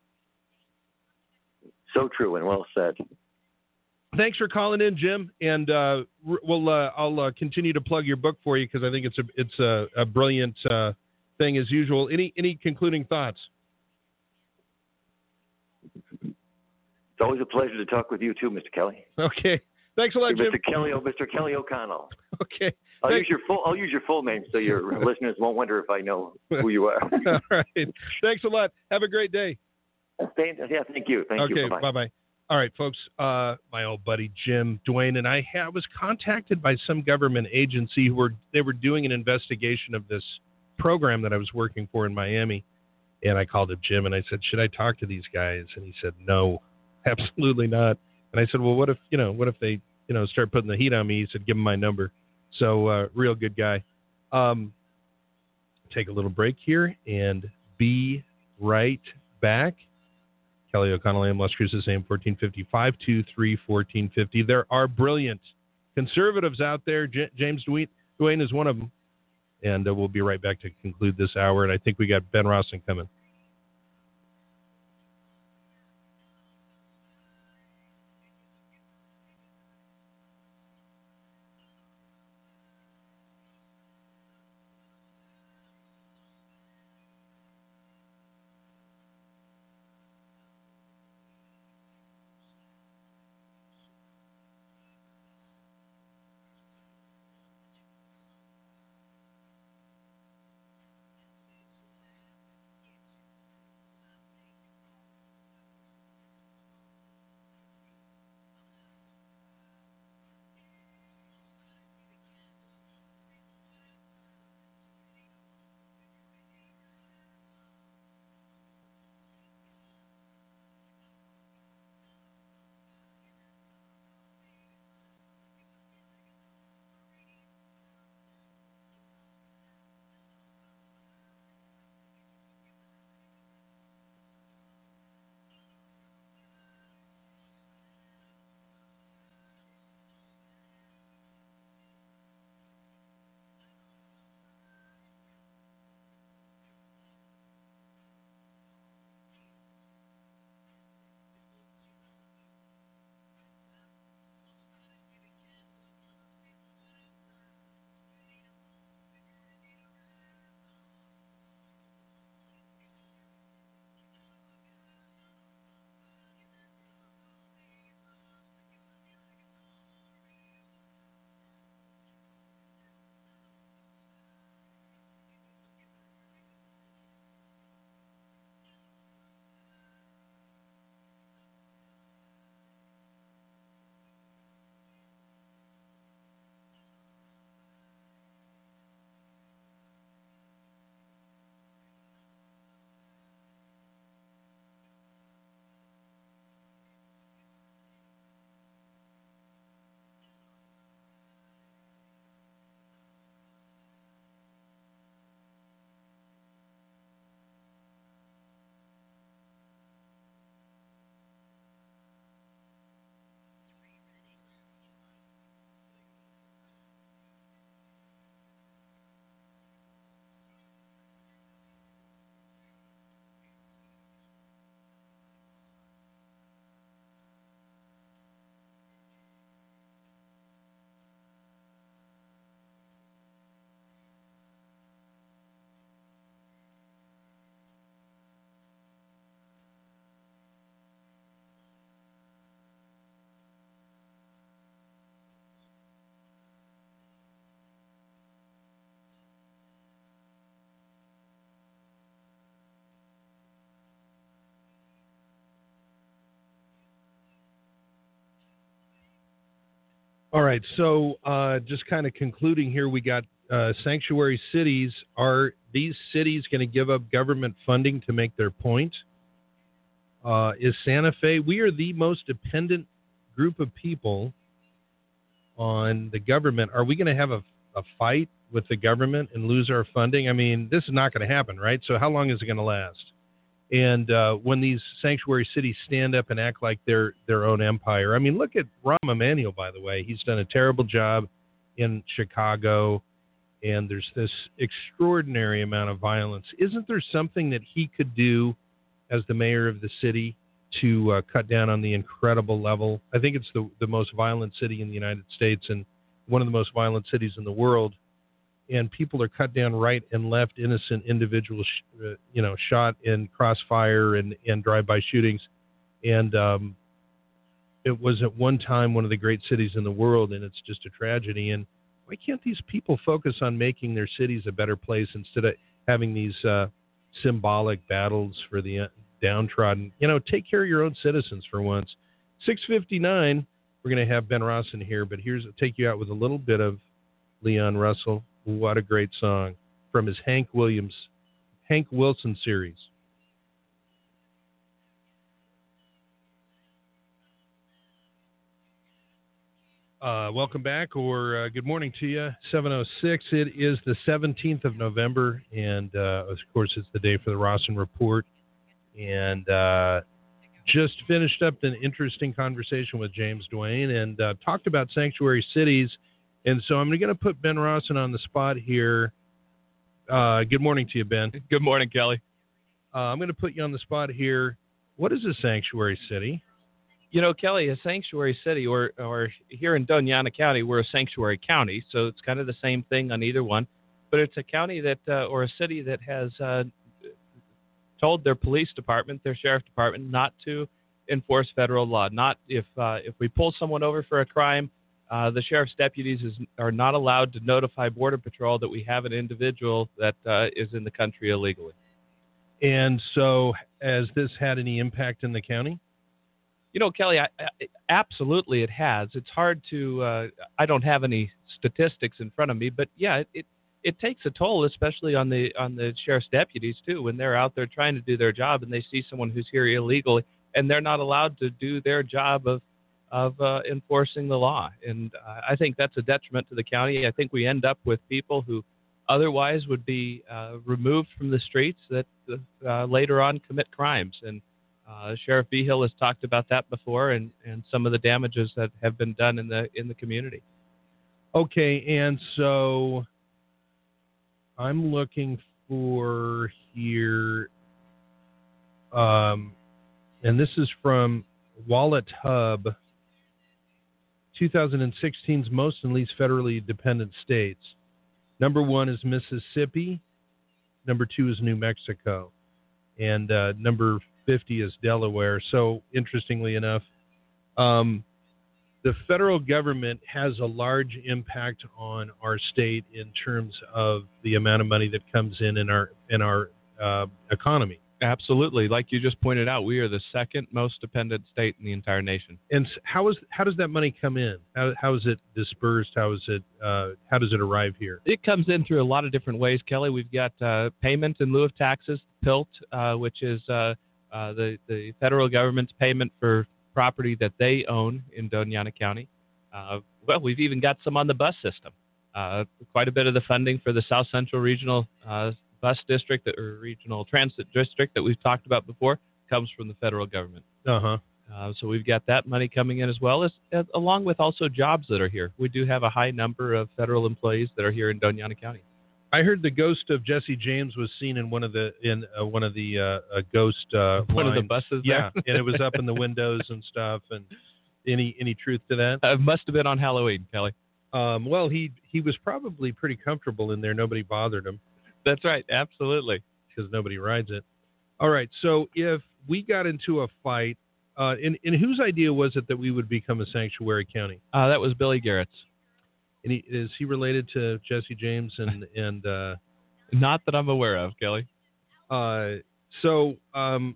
So true and well said. Thanks for calling in, Jim. And uh, we'll uh, I'll uh, continue to plug your book for you because I think it's a it's a, a brilliant uh, thing as usual. Any any concluding thoughts? It's always a pleasure to talk with you too, Mister Kelly. Okay. Thanks a lot, Jim. Mister Kelly, oh, Mister Kelly O'Connell. Okay. I'll Thanks. use your full. I'll use your full name so your listeners won't wonder if I know who you are. All right. Thanks a lot. Have a great day. Yeah, thank you. Thank okay, you. Bye bye bye. All right, folks. Uh, my old buddy Jim Dwayne and I ha- was contacted by some government agency who were they were doing an investigation of this program that I was working for in Miami, and I called up Jim and I said, "Should I talk to these guys?" And he said, "No, absolutely not." And I said, "Well, what if you know? What if they you know start putting the heat on me?" He said, "Give them my number." So, uh, real good guy. Um, take a little break here and be right back. Kelly O'Connell, A M Las Cruces, A M fourteen fifty, five two three, fourteen fifty. There are brilliant conservatives out there. J- James Dwayne, Dwayne is one of them. And uh, we'll be right back to conclude this hour. And I think we got Ben Rawson coming. All right, so uh, just kind of concluding here, we got uh, sanctuary cities. Are these cities going to give up government funding to make their point? Uh, is Santa Fe, we are the most dependent group of people on the government. Are we going to have a, a fight with the government and lose our funding? I mean, this is not going to happen, right? So how long is it going to last? And uh, when these sanctuary cities stand up and act like they're their own empire, I mean, look at Rahm Emanuel, by the way. He's done a terrible job in Chicago, and there's this extraordinary amount of violence. Isn't there something that he could do as the mayor of the city to uh, cut down on the incredible level? I think it's the, the most violent city in the United States and one of the most violent cities in the world. And people are cut down right and left, innocent individuals, sh- uh, you know, shot in crossfire and, and drive-by shootings. And um, it was at one time one of the great cities in the world, and it's just a tragedy. And why can't these people focus on making their cities a better place instead of having these uh, symbolic battles for the uh, downtrodden? You know, take care of your own citizens for once. six fifty-nine, we're going to have Ben Rawson here, but here's I'll take you out with a little bit of Leon Russell. What a great song from his Hank Williams, Hank Wilson series. Uh, welcome back, or uh, good morning to you. seven oh six. It is the seventeenth of November, and uh, of course, it's the day for the Rawson Report. And uh, just finished up an interesting conversation with James Duane and uh, talked about sanctuary cities. And so I'm going to put Ben Rawson on the spot here. Uh, good morning to you, Ben. Good morning, Kelly. Uh, I'm going to put you on the spot here. What is a sanctuary city? You know, Kelly, a sanctuary city, or or here in Doñana County, we're a sanctuary county, so it's kind of the same thing on either one. But it's a county that, uh, or a city that has uh, told their police department, their sheriff department, not to enforce federal law. Not if uh, if we pull someone over for a crime, Uh, the sheriff's deputies is, are not allowed to notify Border Patrol that we have an individual that uh, is in the country illegally. And so has this had any impact in the county? You know, Kelly, I, I, absolutely it has. It's hard to, uh, I don't have any statistics in front of me, but yeah, it, it, it takes a toll, especially on the on the sheriff's deputies, too, when they're out there trying to do their job and they see someone who's here illegally and they're not allowed to do their job of of uh, enforcing the law. And uh, I think that's a detriment to the county. I think we end up with people who otherwise would be uh, removed from the streets that uh, later on commit crimes. And uh, Sheriff Vigil has talked about that before, and, and some of the damages that have been done in the in the community. Okay, and so I'm looking for here, um, and this is from Wallet Hub, twenty sixteen's most and least federally dependent states. Number one is Mississippi. Number two is New Mexico. And uh, number fifty is Delaware. So, interestingly enough, um, the federal government has a large impact on our state in terms of the amount of money that comes in in our, in our uh, economy. Absolutely. Like you just pointed out, we are the second most dependent state in the entire nation. And how is how does that money come in? How how is it dispersed? How is it uh, how does it arrive here? It comes in through a lot of different ways, Kelly. We've got uh, payment in lieu of taxes, P I L T, uh, which is uh, uh, the the federal government's payment for property that they own in Doñana County. Uh, well, we've even got some on the bus system. Uh, quite a bit of the funding for the South Central Regional uh, Bus District or Regional Transit District that we've talked about before comes from the federal government. Uh-huh. Uh, so we've got that money coming in as well, as, as along with also jobs that are here. We do have a high number of federal employees that are here in Doñana County. I heard the ghost of Jesse James was seen in one of the in uh, one of the uh, uh, ghost uh, one lines. of the buses. Yeah, there. and it was up in the windows and stuff. And any any truth to that? Uh, it must have been on Halloween, Kelly. Um, well, he he was probably pretty comfortable in there. Nobody bothered him. That's right, absolutely, because nobody rides it. All right, so if we got into a fight, uh, and, and whose idea was it that we would become a sanctuary county? Uh, that was Billy Garrett's. And he, is he related to Jesse James? And and uh, not that I'm aware of, Kelly. Uh, so um,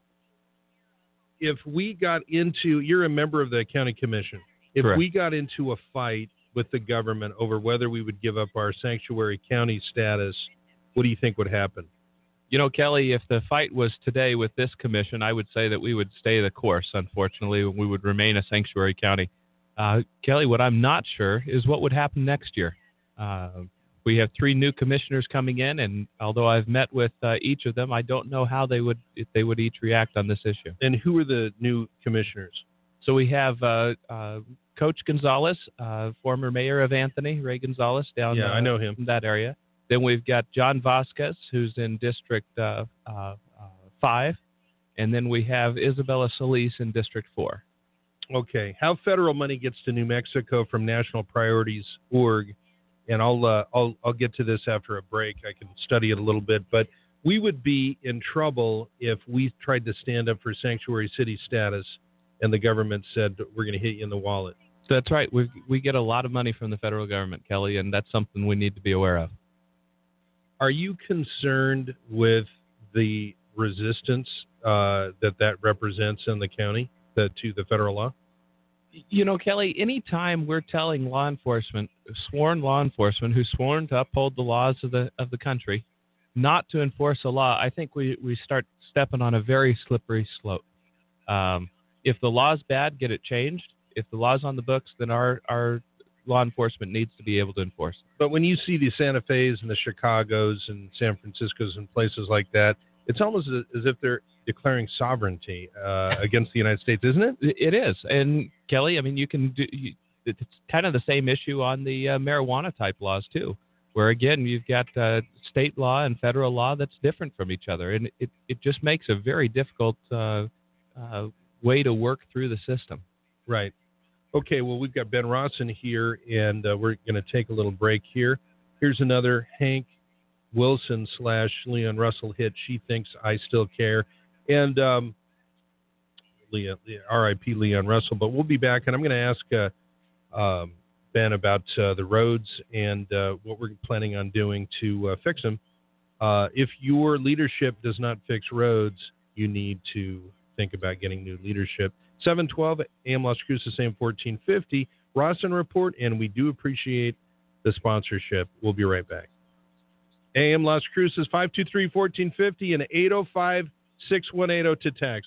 if we got into, you're a member of the county commission. If Correct. we got into a fight with the government over whether we would give up our sanctuary county status, what do you think would happen? You know, Kelly, if the fight was today with this commission, I would say that we would stay the course, unfortunately, and we would remain a sanctuary county. Uh, Kelly, what I'm not sure is what would happen next year. Uh, we have three new commissioners coming in, and although I've met with uh, each of them, I don't know how they would if they would each react on this issue. And who are the new commissioners? So we have uh, uh, Coach Gonzalez, uh, former mayor of Anthony, Ray Gonzalez, down Yeah, uh, I know him. in that area. Then we've got John Vasquez, who's in District uh, uh, uh, five. And then we have Isabella Solis in District four. Okay. How federal money gets to New Mexico from National Priorities Org, and I'll, uh, I'll, I'll get to this after a break. I can study it a little bit. But we would be in trouble if we tried to stand up for sanctuary city status and the government said, we're going to hit you in the wallet. So that's right. We we get a lot of money from the federal government, Kelly, and that's something we need to be aware of. Are you concerned with the resistance uh, that that represents in the county the, to the federal law? You know, Kelly, anytime we're telling law enforcement, sworn law enforcement who's sworn to uphold the laws of the of the country, not to enforce a law, I think we, we start stepping on a very slippery slope. Um, if the law's bad, get it changed. If the law's on the books, then our, our law enforcement needs to be able to enforce it. But when you see the Santa Fe's and the Chicagos and San Franciscos and places like that, it's almost as if they're declaring sovereignty uh, against the United States, isn't it? It is. And, Kelly, I mean, you can do you, it's kind of the same issue on the uh, marijuana type laws, too, where, again, you've got uh, state law and federal law that's different from each other. And it, it just makes a very difficult uh, uh, way to work through the system. Right. Okay, well, we've got Ben Rawson here, and uh, we're going to take a little break here. Here's another Hank Wilson slash Leon Russell hit, She Thinks I Still Care. And um, Leon, R I P Leon Russell. But we'll be back, and I'm going to ask uh, um, Ben about uh, the roads and uh, what we're planning on doing to uh, fix them. Uh, if your leadership does not fix roads, you need to think about getting new leadership. seven twelve A M Las Cruces, A M fourteen fifty, Rawson Report, and we do appreciate the sponsorship. We'll be right back. A M Las Cruces, five two three, one four five zero and eight oh five, six one eight zero to text.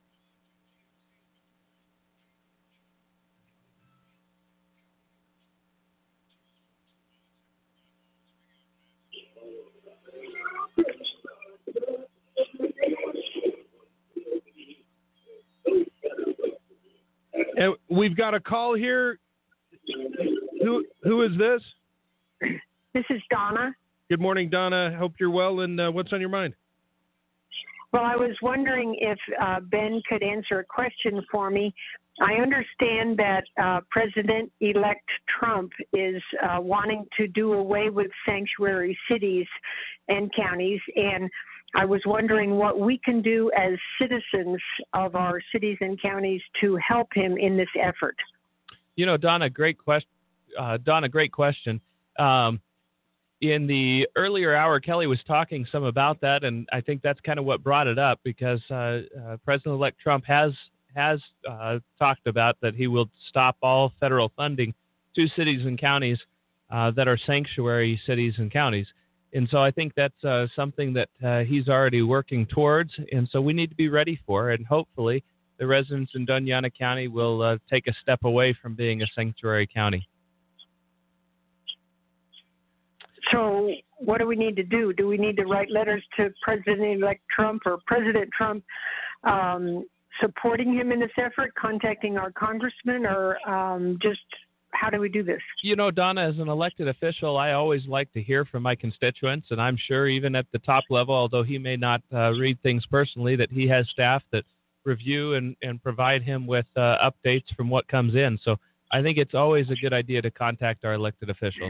And we've got a call here. Who who is this? This is Donna. Good morning, Donna. Hope you're well. And uh, what's on your mind? Well, I was wondering if uh, Ben could answer a question for me. I understand that uh, President-elect Trump is uh, wanting to do away with sanctuary cities and counties, and I was wondering what we can do as citizens of our cities and counties to help him in this effort. You know, Donna, great question. Uh, Donna, great question. Um, in the earlier hour, Kelly was talking some about that, and I think that's kind of what brought it up because uh, uh, President-elect Trump has has uh, talked about that he will stop all federal funding to cities and counties uh, that are sanctuary cities and counties. And so I think that's uh, something that uh, he's already working towards, and so we need to be ready for it. And hopefully the residents in Doñana County will uh, take a step away from being a sanctuary county. So what do we need to do? Do we need to write letters to President-elect Trump or President Trump um, supporting him in this effort, contacting our congressman, or um, just how do we do this? You know, Donna, as an elected official, I always like to hear from my constituents, and I'm sure even at the top level, although he may not uh, read things personally, that he has staff that review and, and provide him with uh, updates from what comes in. So I think it's always a good idea to contact our elected officials.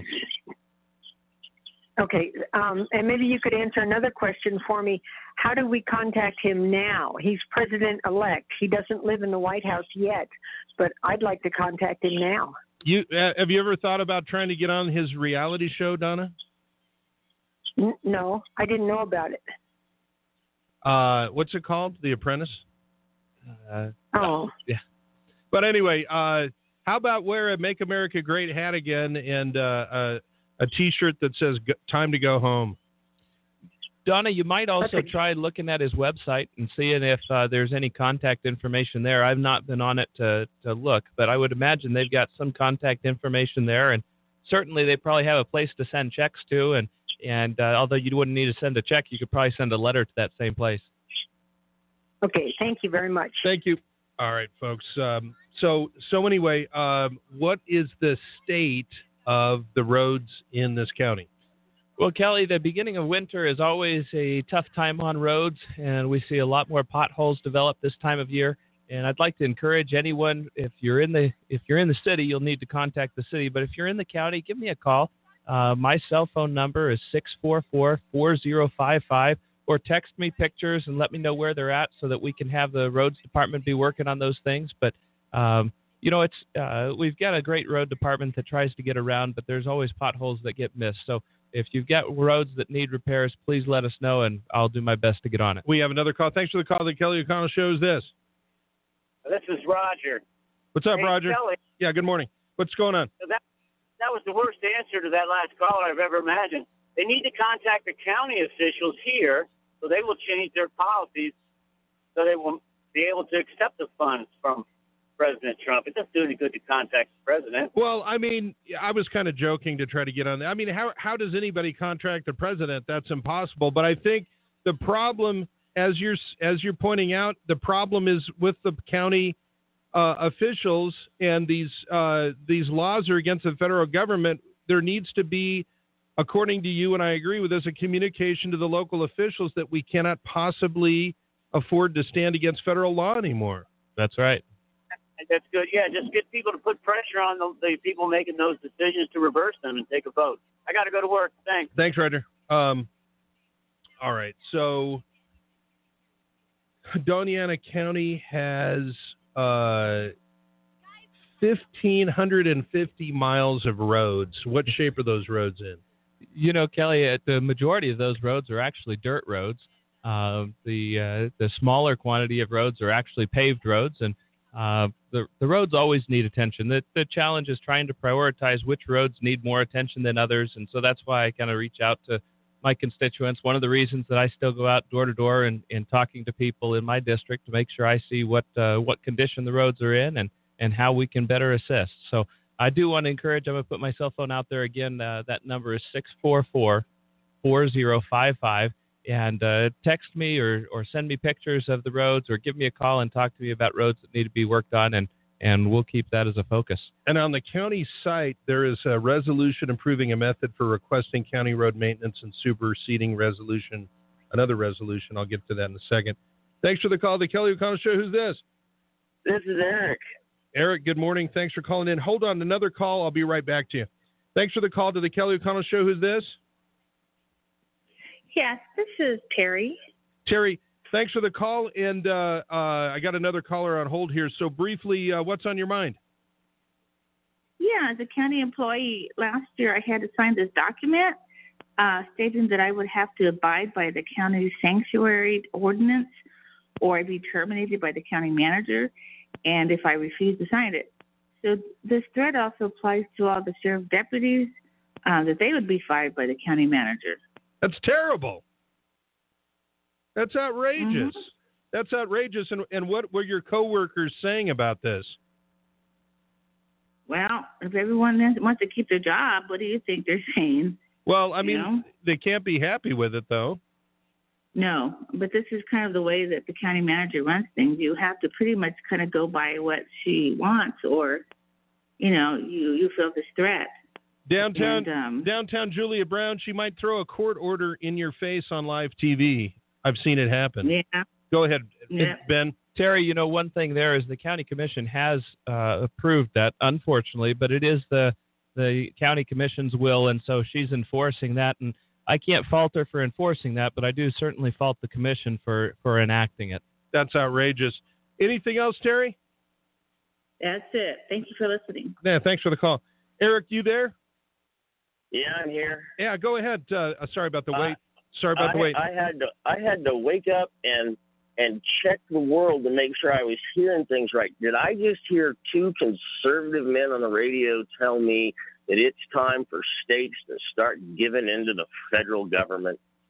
Okay, um, and maybe you could answer another question for me. How do we contact him now? He's president-elect. He doesn't live in the White House yet, but I'd like to contact him now. You uh, have you ever thought about trying to get on his reality show, Donna? N- no, I didn't know about it. Uh, what's it called? The Apprentice? Uh, oh. Yeah. But anyway, uh, how about wear a Make America Great hat again and uh, uh, a T-shirt that says "Time to Go Home"? Donna, you might also Okay. try looking at his website and seeing if uh, there's any contact information there. I've not been on it to, to look, but I would imagine they've got some contact information there, and certainly they probably have a place to send checks to. And and uh, although you wouldn't need to send a check, you could probably send a letter to that same place. Okay, thank you very much. Thank you. All right, folks. Um, so so anyway, um, what is the state of the roads in this county? Well, Kelly, the beginning of winter is always a tough time on roads, and we see a lot more potholes develop this time of year. And I'd like to encourage anyone, if you're in the if you're in the city, you'll need to contact the city. But if you're in the county, give me a call. Uh, my cell phone number is six four four, four zero five five, or text me pictures and let me know where they're at so that we can have the roads department be working on those things. But um, you know, it's uh, we've got a great road department that tries to get around, but there's always potholes that get missed. So if you've got roads that need repairs, please let us know, and I'll do my best to get on it. We have another call. Thanks for the call. The Kelly O'Connell Show is this. This is Roger. What's up, Hey, Roger? Kelly, Yeah, good morning. What's going on? that that was the worst answer to that last caller I've ever imagined. They need to contact the county officials here so they will change their policies so they will be able to accept the funds from President Trump. It doesn't do any good to contact the president. Well, I mean, I was kind of joking to try to get on that. I mean, how how does anybody contract the president? That's impossible. But I think the problem, as you're as you're pointing out, the problem is with the county uh, officials, and these uh, these laws are against the federal government. There needs to be, according to you, and I agree with this, a communication to the local officials that we cannot possibly afford to stand against federal law anymore. That's right. That's good. Yeah, just get people to put pressure on the, the people making those decisions to reverse them and take a vote. I got to go to work. Thanks. Thanks, Roger. Um, all right. So Doñana County has uh, one thousand five hundred fifty miles of roads. What shape are those roads in? You know, Kelly, uh, the majority of those roads are actually dirt roads. Uh, the uh, the smaller quantity of roads are actually paved roads, and uh, the the roads always need attention. The the challenge is trying to prioritize which roads need more attention than others, and so that's why I kind of reach out to my constituents. One of the reasons that I still go out door to door and, and talking to people in my district to make sure I see what uh, what condition the roads are in and, and how we can better assist. So I do want to encourage, I'm going to put my cell phone out there again. Uh, that number is six four four, four zero five five. And uh, text me or, or send me pictures of the roads, or give me a call and talk to me about roads that need to be worked on, and, and we'll keep that as a focus. And on the county site, there is a resolution approving a method for requesting county road maintenance and superseding resolution, another resolution. I'll get to that in a second. Thanks for the call. The Kelly O'Connell Show. Who's this? This is Eric. Eric, good morning. Thanks for calling in. Hold on, another call. I'll be right back to you. Thanks for the call to the Kelly O'Connell Show. Who's this? Yes, this is Terry. Terry, thanks for the call. And uh, uh, I got another caller on hold here. So briefly, uh, what's on your mind? Yeah, as a county employee, last year I had to sign this document uh, stating that I would have to abide by the county sanctuary ordinance or I'd be terminated by the county manager, and if I refuse to sign it. So this threat also applies to all the sheriff deputies, uh, that they would be fired by the county manager. That's terrible. That's outrageous. Mm-hmm. That's outrageous. And, and what were your coworkers saying about this? Well, if everyone wants to keep their job, what do you think they're saying? Well, I mean, You know? they can't be happy with it, though. No, but this is kind of the way that the county manager runs things. You have to pretty much kind of go by what she wants, or, you know, you, you feel this threat. Downtown, And, um, downtown Julia Brown, she might throw a court order in your face on live T V. I've seen it happen. Yeah. Go ahead, Yeah. Ben. Terry, you know, one thing there is the county commission has uh, approved that, unfortunately, but it is the the county commission's will, and so she's enforcing that. And I can't fault her for enforcing that, but I do certainly fault the commission for, for enacting it. That's outrageous. Anything else, Terry? That's it. Thank you for listening. Yeah, thanks for the call. Eric, you there? Yeah, I'm here. Yeah, go ahead. Uh, sorry about the Uh, wait. Sorry about I, the wait. I had to I had to wake up and and check the world to make sure I was hearing things right. Did I just hear two conservative men on the radio tell me that it's time for states to start giving into the federal government?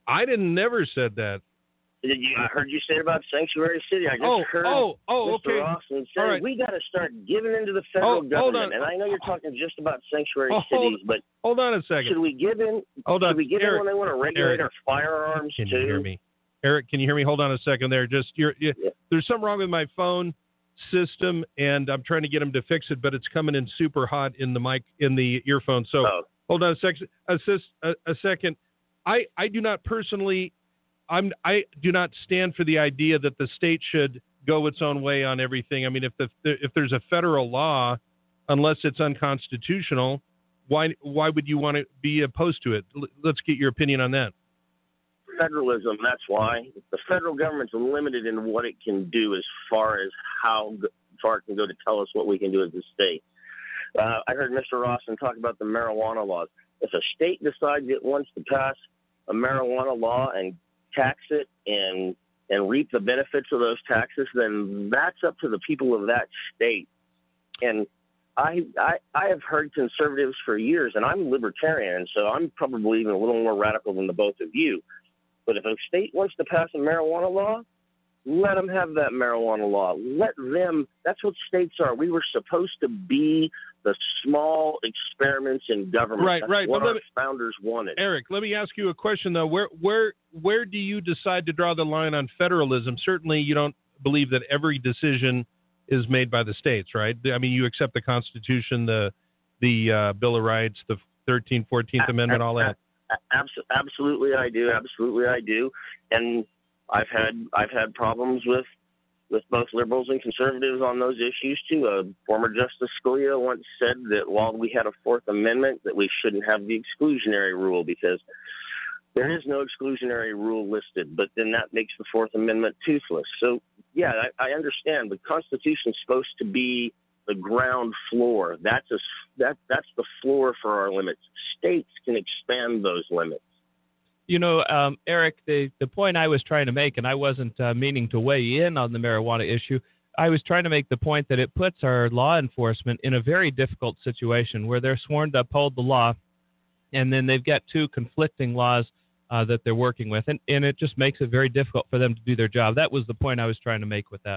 I didn't never said that. Did you, I heard you say about sanctuary city. I just oh, heard oh, oh, Mister okay. Austin say right. we got to start giving into the federal oh, government. And I know you're talking just about sanctuary oh, cities, but hold on a second. Should we give in? Hold should on. we give Eric, in when they want to regulate Eric, our firearms can too? you hear me? Eric, can you hear me? Hold on a second there. Just you're, you, yeah. There's something wrong with my phone system, and I'm trying to get them to fix it, but it's coming in super hot in the mic in the earphone. So oh. hold on a second. Assist a, a second. I, I do not personally. I'm I do not stand for the idea that the state should go its own way on everything. I mean, if the if there's a federal law, unless it's unconstitutional, why why would you want to be opposed to it? Let's get your opinion on that. Federalism. That's why the federal government's limited in what it can do as far as how far it can go to tell us what we can do as a state. Uh, I heard Mister Rawson talk about the marijuana laws. If a state decides it wants to pass a marijuana law and tax it and and reap the benefits of those taxes, then that's up to the people of that state. And I, I I have heard conservatives for years, and I'm libertarian, so I'm probably even a little more radical than the both of you. But if a state wants to pass a marijuana law, let them have that marijuana law. Let them. That's what states are. We were supposed to be the small experiments in government. Right, That's right. what But our me, founders wanted. Eric, let me ask you a question though. Where, where, where do you decide to draw the line on federalism? Certainly, you don't believe that every decision is made by the states, right? I mean, you accept the Constitution, the the uh, Bill of Rights, the thirteenth, fourteenth Amendment, all that. Absolutely, I do. Absolutely, I do. And I've had I've had problems with. with both liberals and conservatives on those issues, too. Uh, former Justice Scalia once said that while we had a Fourth Amendment, that we shouldn't have the exclusionary rule because there is no exclusionary rule listed, but then that makes the Fourth Amendment toothless. So, yeah, I, I understand. The Constitution is supposed to be the ground floor. That's, a, that, that's the floor for our limits. States can expand those limits. You know, um, Eric, the, the point I was trying to make, and I wasn't uh, meaning to weigh in on the marijuana issue, I was trying to make the point that it puts our law enforcement in a very difficult situation where they're sworn to uphold the law, and then they've got two conflicting laws uh, that they're working with, and, and it just makes it very difficult for them to do their job. That was the point I was trying to make with that.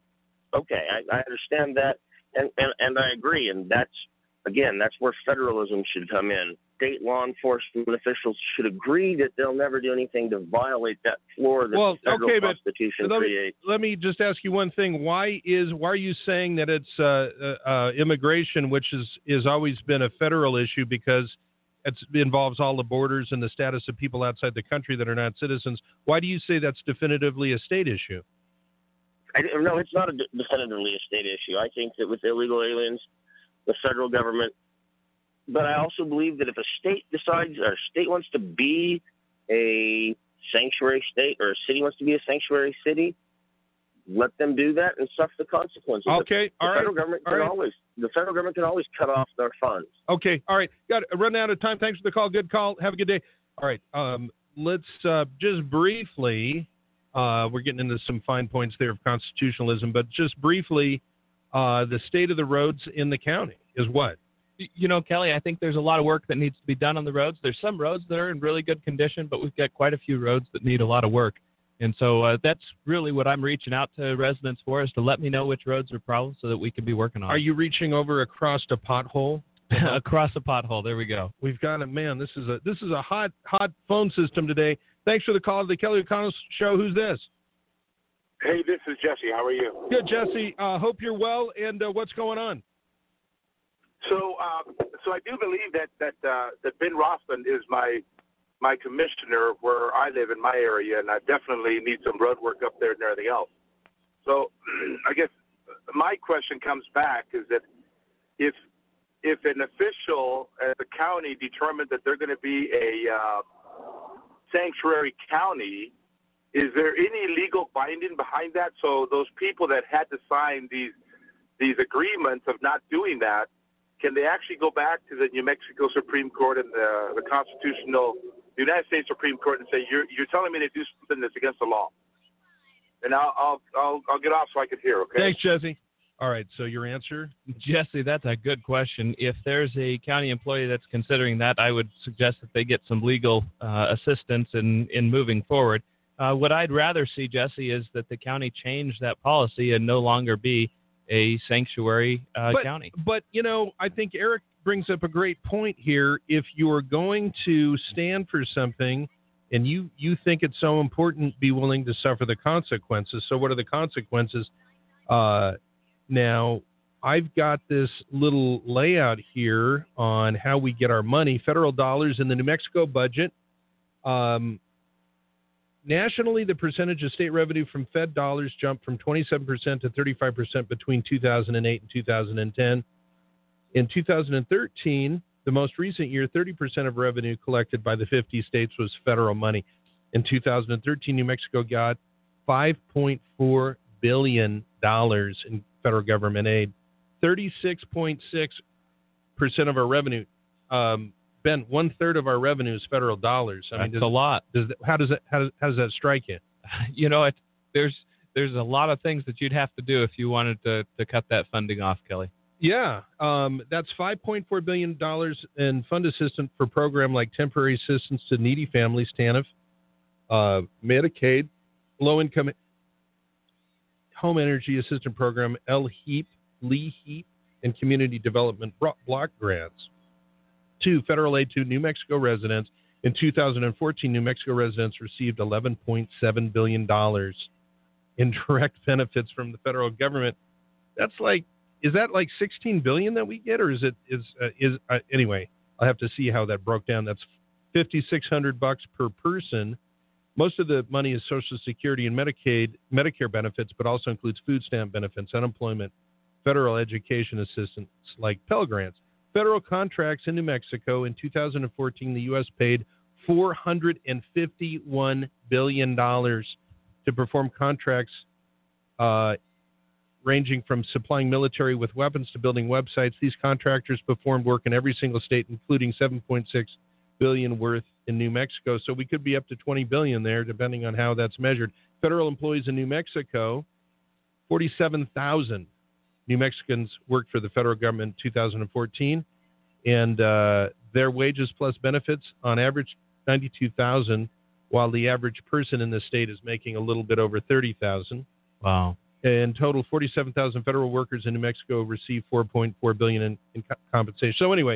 Okay, I, I understand that, and, and, and I agree, and that's, again, that's where federalism should come in. State law enforcement officials should agree that they'll never do anything to violate that floor that well, the federal okay, Constitution but let creates. Me, let me just ask you one thing. Why is why are you saying that it's uh, uh, immigration, which is is always been a federal issue because it's, it involves all the borders and the status of people outside the country that are not citizens? Why do you say that's definitively a state issue? I, no, it's not a de- definitively a state issue. I think that with illegal aliens, the federal government. But I also believe that if a state decides, or a state wants to be a sanctuary state, or a city wants to be a sanctuary city, let them do that and suffer the consequences. Okay, the all federal right. government all can right. always, the federal government can always cut off their funds. Okay, all right. Got to run out of time. Thanks for the call. Good call. Have a good day. All right. Um, let's uh, just briefly. Uh, we're getting into some fine points there of constitutionalism, but just briefly, uh, the state of the roads in the county is what? You know, Kelly, I think there's a lot of work that needs to be done on the roads. There's some roads that are in really good condition, but we've got quite a few roads that need a lot of work. And so uh, that's really what I'm reaching out to residents for, is to let me know which roads are problems so that we can be working on it. Are you reaching over across a pothole? Across a pothole. There we go. We've got it. Man, this is a this is a hot, hot phone system today. Thanks for the call to the Kelly O'Connell Show. Who's this? Hey, this is Jesse. How are you? Good, Jesse. Uh, hope you're well. And uh, what's going on? So, uh, so I do believe that that uh, that Ben Rossman is my my commissioner where I live in my area, and I definitely need some road work up there and everything else. So, I guess my question comes back is that if if an official at the county determined that they're going to be a uh, sanctuary county, is there any legal binding behind that? So those people that had to sign these these agreements of not doing that, can they actually go back to the New Mexico Supreme Court and the, the constitutional the United States Supreme Court and say, you're you're telling me to do something that's against the law? And I'll I'll I'll, I'll get off so I can hear. Okay. Thanks, Jesse. All right, so your answer? Jesse, that's a good question. If there's a county employee that's considering that, I would suggest that they get some legal uh, assistance in, in moving forward. Uh, what I'd rather see, Jesse, is that the county change that policy and no longer be a sanctuary uh, but, county. But, you know, I think Eric brings up a great point here. If you're going to stand for something and you, you think it's so important, be willing to suffer the consequences. So what are the consequences? Uh, now, I've got this little layout here on how we get our money. Federal dollars in the New Mexico budget. Um, nationally, the percentage of state revenue from Fed dollars jumped from twenty-seven percent to thirty-five percent between two thousand eight and two thousand ten. In two thousand thirteen, the most recent year, thirty percent of revenue collected by the fifty states was federal money. In two thousand thirteen, New Mexico got five point four billion dollars in federal government aid. thirty-six point six percent of our revenue, um, Ben, one third of our revenue is federal dollars. I That's mean, does, a lot. Does that, how does that how does, how does that strike you? You know, it, there's there's a lot of things that you'd have to do if you wanted to, to cut that funding off, Kelly. Yeah, um, that's five point four billion dollars in fund assistance for program like temporary assistance to needy families, T A N F, uh, Medicaid, low-income home energy assistance program, L HEAP, LEHEAP, and community development block grants. Two, federal aid to New Mexico residents. In two thousand fourteen, New Mexico residents received eleven point seven billion dollars in direct benefits from the federal government. That's like, is that like sixteen billion dollars that we get, or is it is uh, is uh, anyway? I'll have to see how that broke down. That's fifty-six hundred bucks per person. Most of the money is Social Security and Medicaid, Medicare benefits, but also includes food stamp benefits, unemployment, federal education assistance like Pell Grants. Federal contracts in New Mexico in two thousand fourteen, the U S paid four hundred fifty-one billion dollars to perform contracts uh, ranging from supplying military with weapons to building websites. These contractors performed work in every single state, including seven point six billion dollars worth in New Mexico. So we could be up to twenty billion dollars there, depending on how that's measured. Federal employees in New Mexico, forty-seven thousand New Mexicans worked for the federal government in two thousand fourteen, and uh, their wages plus benefits on average ninety-two thousand, while the average person in the state is making a little bit over thirty thousand. Wow. In total, forty-seven thousand federal workers in New Mexico receive four point four billion dollars in, in co- compensation. So anyway,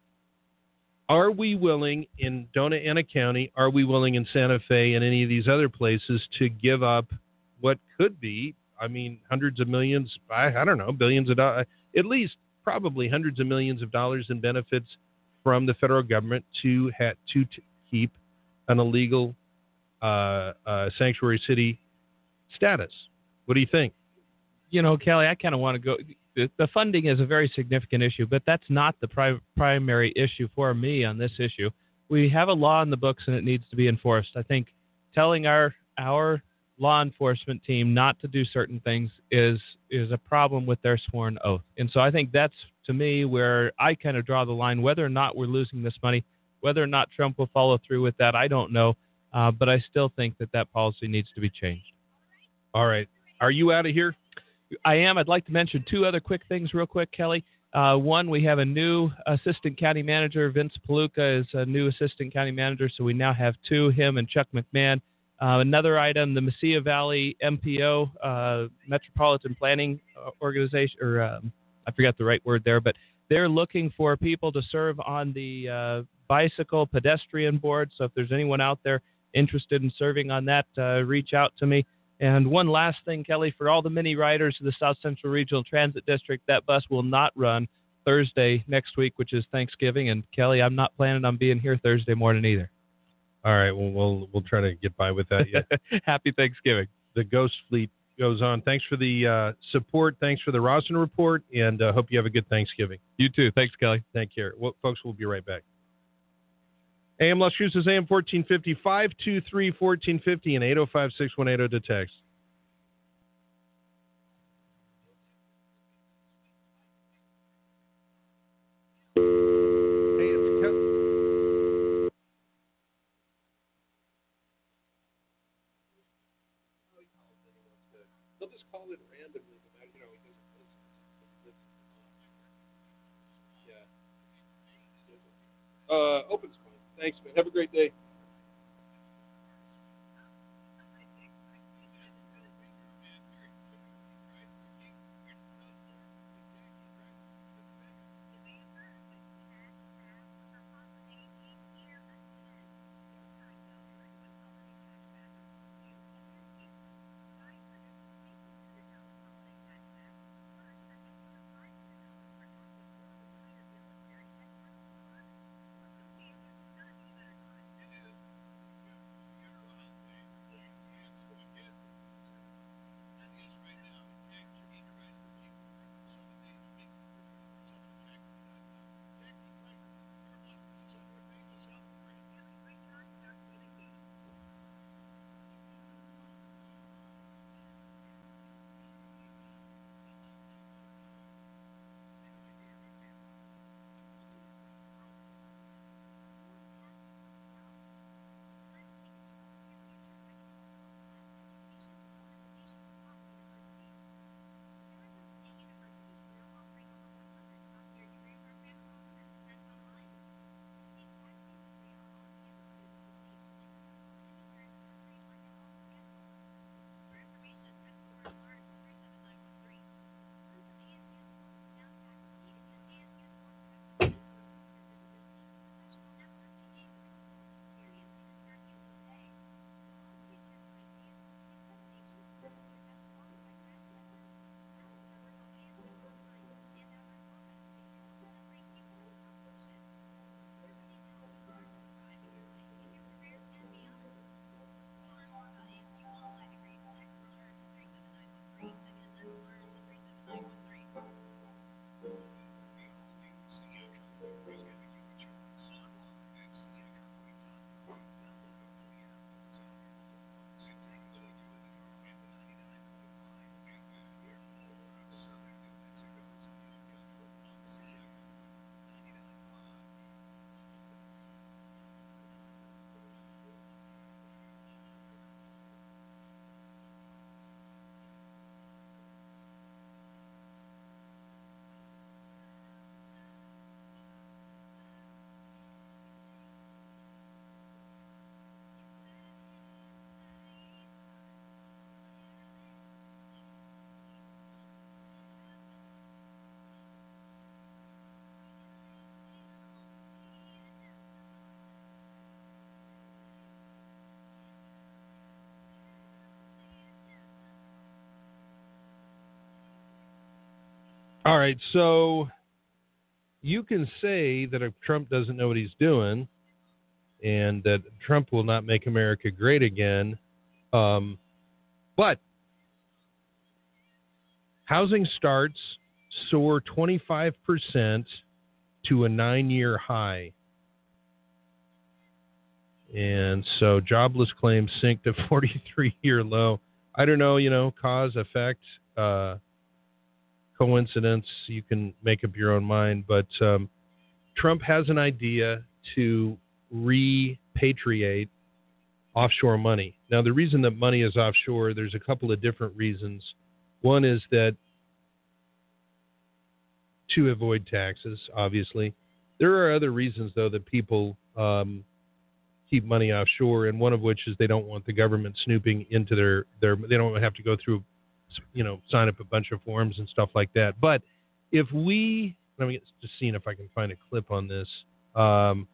are we willing in Dona Ana County, are we willing in Santa Fe and any of these other places to give up what could be, I mean, hundreds of millions, I, I don't know, billions of dollars, at least probably hundreds of millions of dollars in benefits from the federal government to ha- to t- keep an illegal uh, uh, sanctuary city status? What do you think? You know, Kelly, I kind of want to go. The, the funding is a very significant issue, but that's not the pri- primary issue for me on this issue. We have a law in the books, and it needs to be enforced. I think telling our our law enforcement team not to do certain things is is a problem with their sworn oath. And so I think that's, to me, where I kind of draw the line. Whether or not we're losing this money, whether or not Trump will follow through with that, I don't know. Uh, but I still think that that policy needs to be changed. All right. Are you out of here? I am. I'd like to mention two other quick things real quick, Kelly. Uh, one, we have a new assistant county manager. Vince Paluca is a new assistant county manager, so we now have two, him and Chuck McMahon. Uh, another item, the Mesilla Valley M P O, uh, Metropolitan Planning Organization, or um, I forgot the right word there, but they're looking for people to serve on the uh, bicycle pedestrian board. So if there's anyone out there interested in serving on that, uh, reach out to me. And one last thing, Kelly, for all the mini riders of the South Central Regional Transit District, that bus will not run Thursday next week, which is Thanksgiving. And Kelly, I'm not planning on being here Thursday morning either. All right, well, we'll we'll try to get by with that yet. Happy Thanksgiving. The Ghost Fleet goes on. Thanks for the uh, support. Thanks for the Rosin Report, and uh, hope you have a good Thanksgiving. You too. Thanks, Kelly. Take care. Well, folks, we'll be right back. A M Las Cruces, A M fourteen fifty, five two three, fourteen fifty, and eight oh five, six one eight oh to text. They'll just call it randomly, but you know, he doesn't listen. Uh, Opens Point. Thanks, man. Have a great day. All right, so you can say that if Trump doesn't know what he's doing and that Trump will not make America great again, um, but housing starts soar twenty-five percent to a nine-year high. And so jobless claims sink to forty-three-year low. I don't know, you know, cause, effect, uh, coincidence. You can make up your own mind. But um, Trump has an idea to repatriate offshore money. Now, the reason that money is offshore, there's a couple of different reasons. One is that to avoid taxes, obviously. There are other reasons, though, that people um, keep money offshore, and one of which is they don't want the government snooping into their, their they don't have to go through, you know, sign up a bunch of forms and stuff like that. But if we, let me just see if I can find a clip on this um,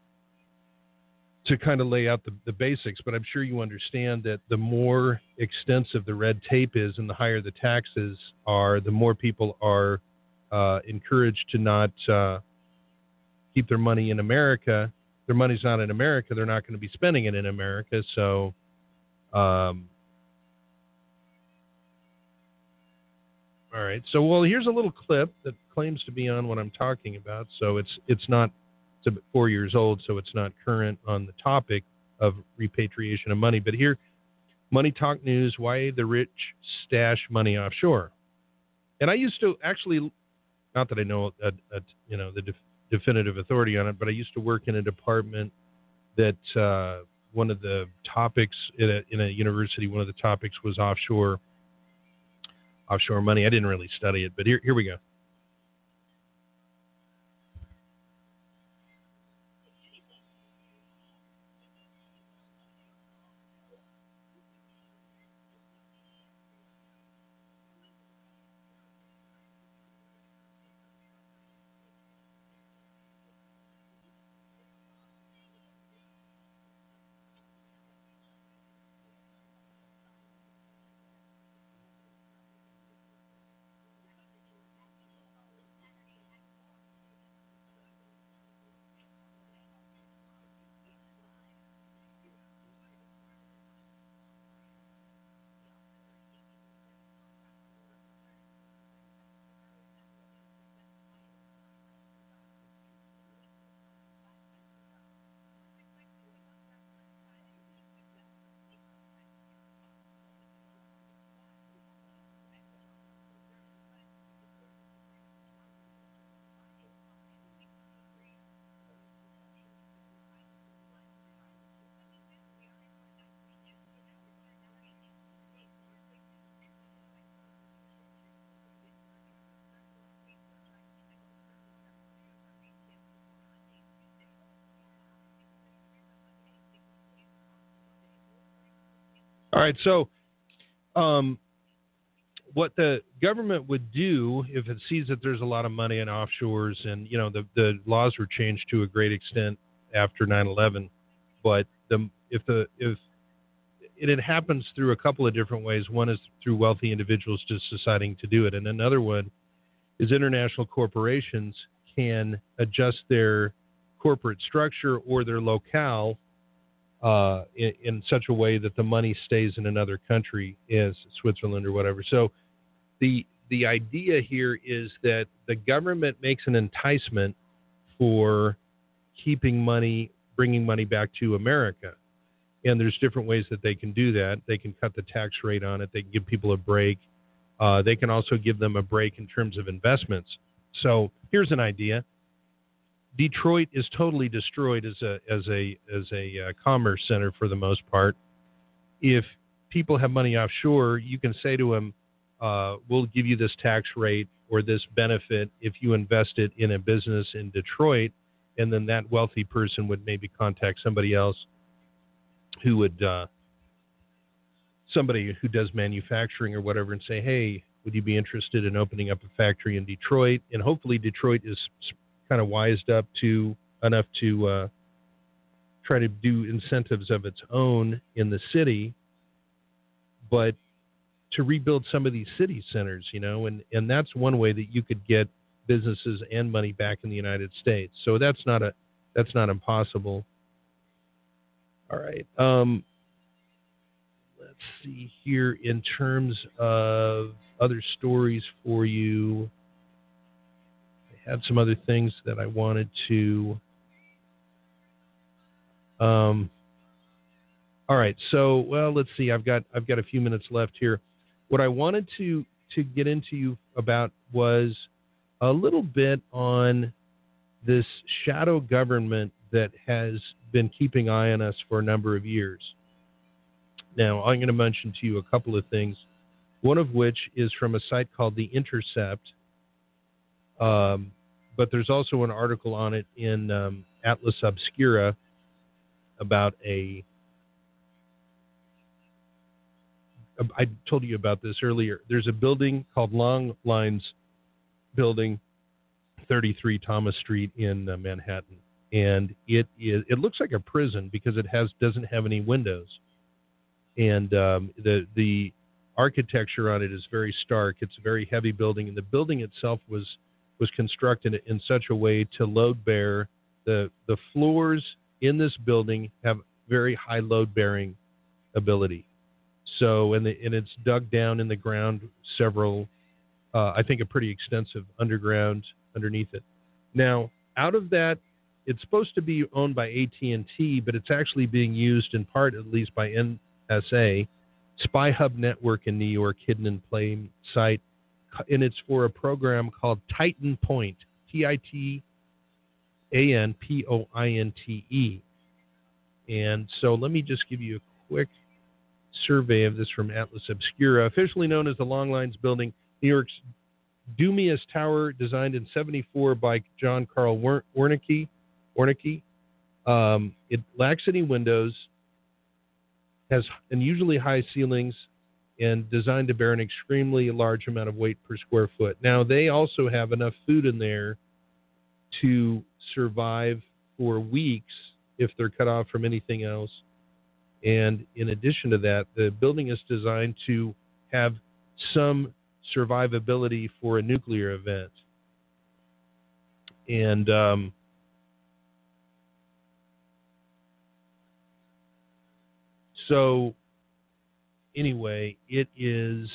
to kind of lay out the, the basics, but I'm sure you understand that the more extensive the red tape is and the higher the taxes are, the more people are uh, encouraged to not uh, keep their money in America. Their money's not in America. They're not going to be spending it in America. So, um, all right. So, well, here's a little clip that claims to be on what I'm talking about. So it's it's not, it's about four years old, so it's not current on the topic of repatriation of money. But here, Money Talk News, why the rich stash money offshore. And I used to actually, not that I know, a, a, you know, the def, definitive authority on it, but I used to work in a department that uh, one of the topics in a, in a university, one of the topics was offshore offshore money. I didn't really study it, but here here we go. All right, so um, what the government would do if it sees that there's a lot of money in offshores, and you know the the laws were changed to a great extent after nine eleven, but the if the if it, it happens through a couple of different ways. One is through wealthy individuals just deciding to do it, and another one is international corporations can adjust their corporate structure or their locale uh, in, in such a way that the money stays in another country, as Switzerland or whatever. So the the idea here is that the government makes an enticement for keeping money, bringing money back to America. And there's different ways that they can do that. They can cut the tax rate on it. They can give people a break. Uh, they can also give them a break in terms of investments. So here's an idea. Detroit is totally destroyed as a as a as a uh, commerce center for the most part. If people have money offshore, you can say to them, uh, "We'll give you this tax rate or this benefit if you invest it in a business in Detroit," and then that wealthy person would maybe contact somebody else who would uh, somebody who does manufacturing or whatever, and say, "Hey, would you be interested in opening up a factory in Detroit?" And hopefully Detroit is kind of wised up to enough to uh, try to do incentives of its own in the city, but to rebuild some of these city centers, you know, and, and that's one way that you could get businesses and money back in the United States. So that's not a that's not impossible. All right. Um, let's see here in terms of other stories for you. I had some other things that I wanted to. Um, all right. So, well, let's see. I've got I've got a few minutes left here. What I wanted to to get into you about was a little bit on this shadow government that has been keeping eye on us for a number of years. Now, I'm going to mention to you a couple of things, one of which is from a site called The Intercept, um, but there's also an article on it in um, Atlas Obscura about a, I told you about this earlier. There's a building called Long Lines Building, thirty-three Thomas Street in uh, Manhattan. And it is, it looks like a prison because it has doesn't have any windows. And um, the the architecture on it is very stark. It's a very heavy building, and the building itself was was constructed in such a way to load bear. The the floors in this building have very high load bearing ability. So and the, and it's dug down in the ground several, uh, I think a pretty extensive underground underneath it. Now out of that, it's supposed to be owned by A T and T, but it's actually being used in part, at least, by N S A, Spy Hub Network in New York, hidden in plain sight, and it's for a program called Titan Point, T I T A N P O I N T E. And so let me just give you a quick survey of this from Atlas Obscura. Officially known as the Long Lines Building, New York's doomiest tower, designed in seventy-four by John Carl Wernicke. Wernicke. Um, it lacks any windows, has unusually high ceilings, and designed to bear an extremely large amount of weight per square foot. Now, they also have enough food in there to survive for weeks if they're cut off from anything else. And in addition to that, the building is designed to have some survivability for a nuclear event. And um, so anyway, it is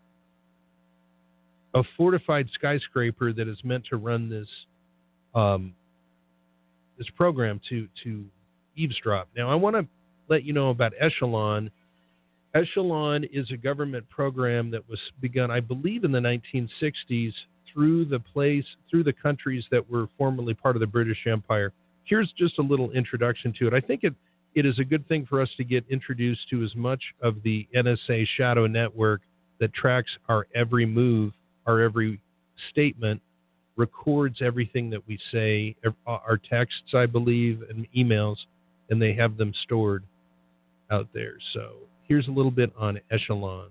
a fortified skyscraper that is meant to run this um, this program to to eavesdrop. Now, I want to let you know about Echelon. Echelon is a government program that was begun, I believe, in the nineteen sixties through the place, through the countries that were formerly part of the British Empire. Here's just a little introduction to it. I think it, it is a good thing for us to get introduced to as much of the N S A shadow network that tracks our every move, our every statement, records everything that we say, our texts, I believe, and emails, and they have them stored out there. So Here's a little bit on Echelon.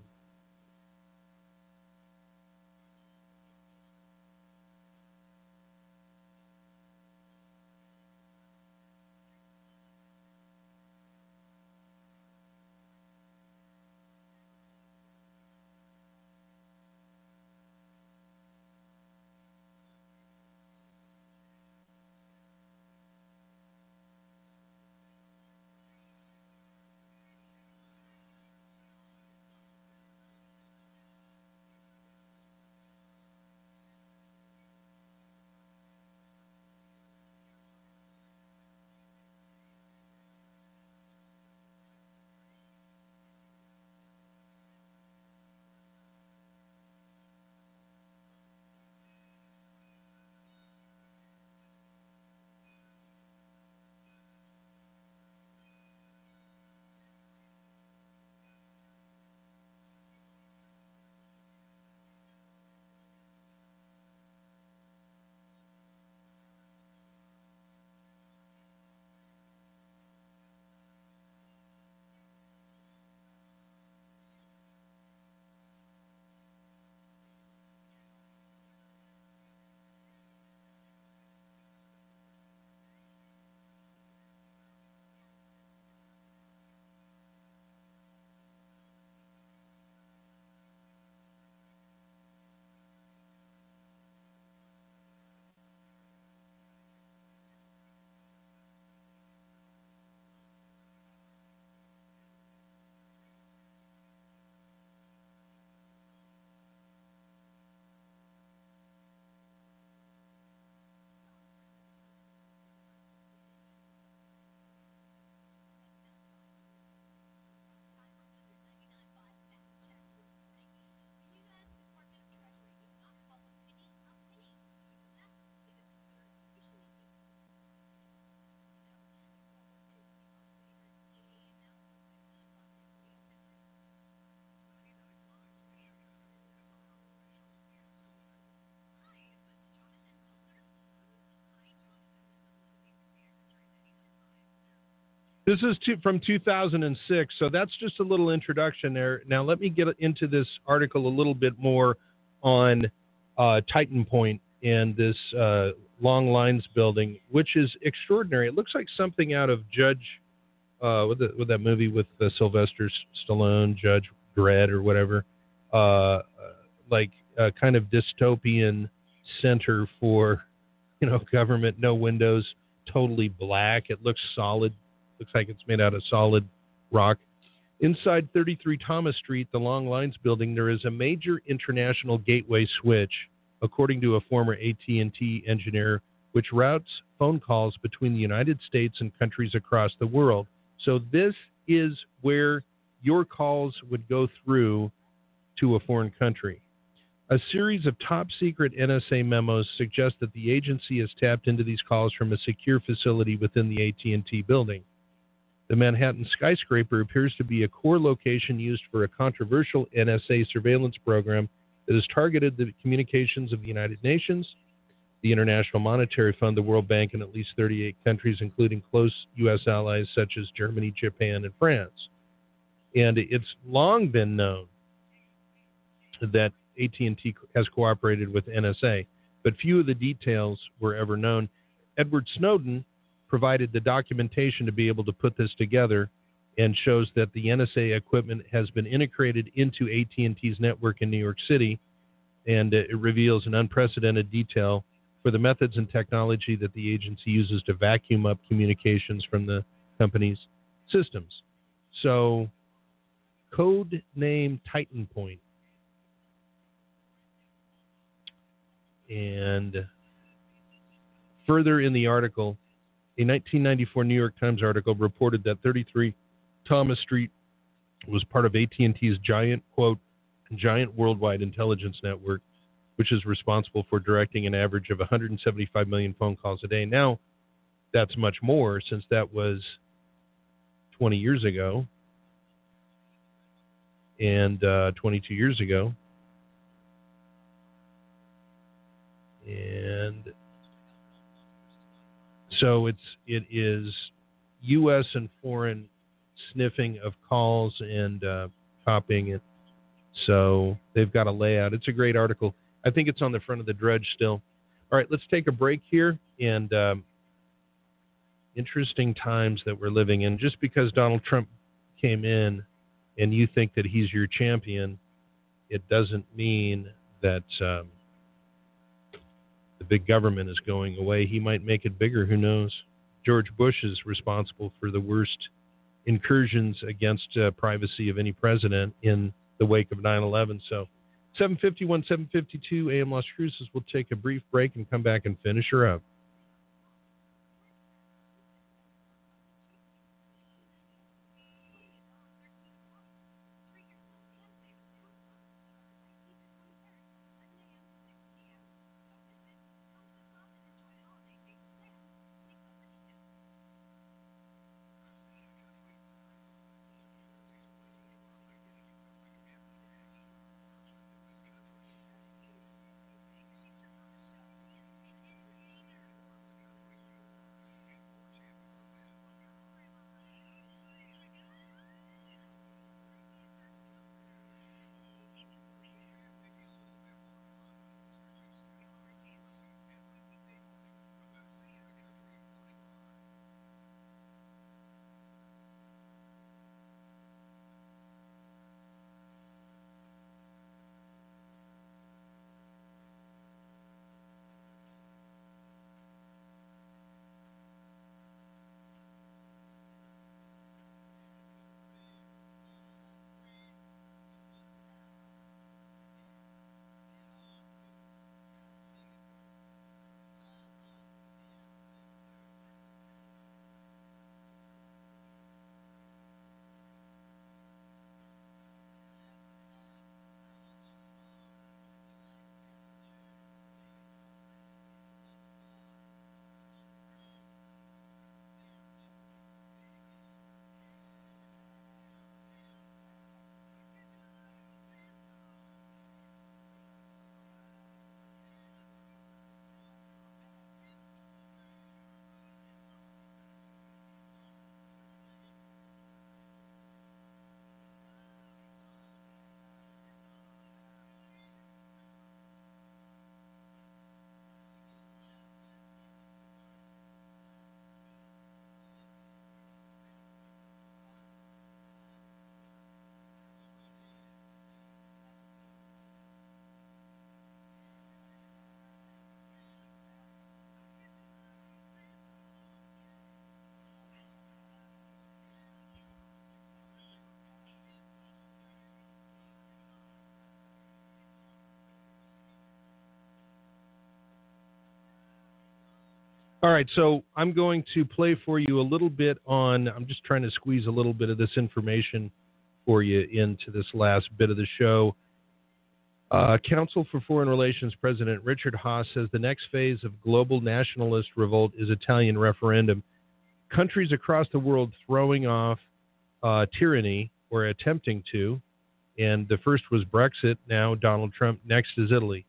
This is two, from two thousand six, so that's just a little introduction there. Now let me get into this article a little bit more on uh, Titan Point and this uh, long lines building, which is extraordinary. It looks like something out of Judge, uh, with, the, with that movie with uh, Sylvester Stallone, Judge Dredd or whatever, uh, like a kind of dystopian center for, you know, government, no windows, totally black. It looks solid. Looks like it's made out of solid rock. Inside thirty-three Thomas Street, the Long Lines building, there is a major international gateway switch, according to a former A T and T engineer, which routes phone calls between the United States and countries across the world. So this is where your calls would go through to a foreign country. A series of top-secret N S A memos suggest that the agency has tapped into these calls from a secure facility within the A T and T building. The Manhattan skyscraper appears to be a core location used for a controversial N S A surveillance program that has targeted the communications of the United Nations, the International Monetary Fund, the World Bank, and at least thirty-eight countries, including close U S allies such as Germany, Japan, and France. And it's long been known that A T and T has cooperated with N S A, but few of the details were ever known. Edward Snowden provided the documentation to be able to put this together, and shows that the N S A equipment has been integrated into A T and T's network in New York City, and it reveals an unprecedented detail for the methods and technology that the agency uses to vacuum up communications from the company's systems. So, code name Titan Point. And further in the article, a nineteen ninety-four New York Times article reported that thirty-three Thomas Street was part of A T and T's giant, quote, giant worldwide intelligence network, which is responsible for directing an average of one hundred seventy-five million phone calls a day. Now, that's much more, since that was twenty years ago and uh, twenty-two years ago. And so it's it is U S and foreign sniffing of calls and uh, copying it. So they've got a layout. It's a great article. I think it's on the front of the Drudge still. All right, let's take a break here. And um, interesting times that we're living in. Just because Donald Trump came in and you think that he's your champion, it doesn't mean that um, the big government is going away. He might make it bigger. Who knows? George Bush is responsible for the worst incursions against uh, privacy of any president in the wake of nine eleven. So seven fifty-one, seven fifty-two A M Las Cruces. We'll take a brief break and come back and finish her up. All right, so I'm going to play for you a little bit on, I'm just trying to squeeze a little bit of this information for you into this last bit of the show. Uh, Council for Foreign Relations President Richard Haass says the next phase of global nationalist revolt is Italian referendum. Countries across the world throwing off uh, tyranny or attempting to, and the first was Brexit, now Donald Trump, next is Italy.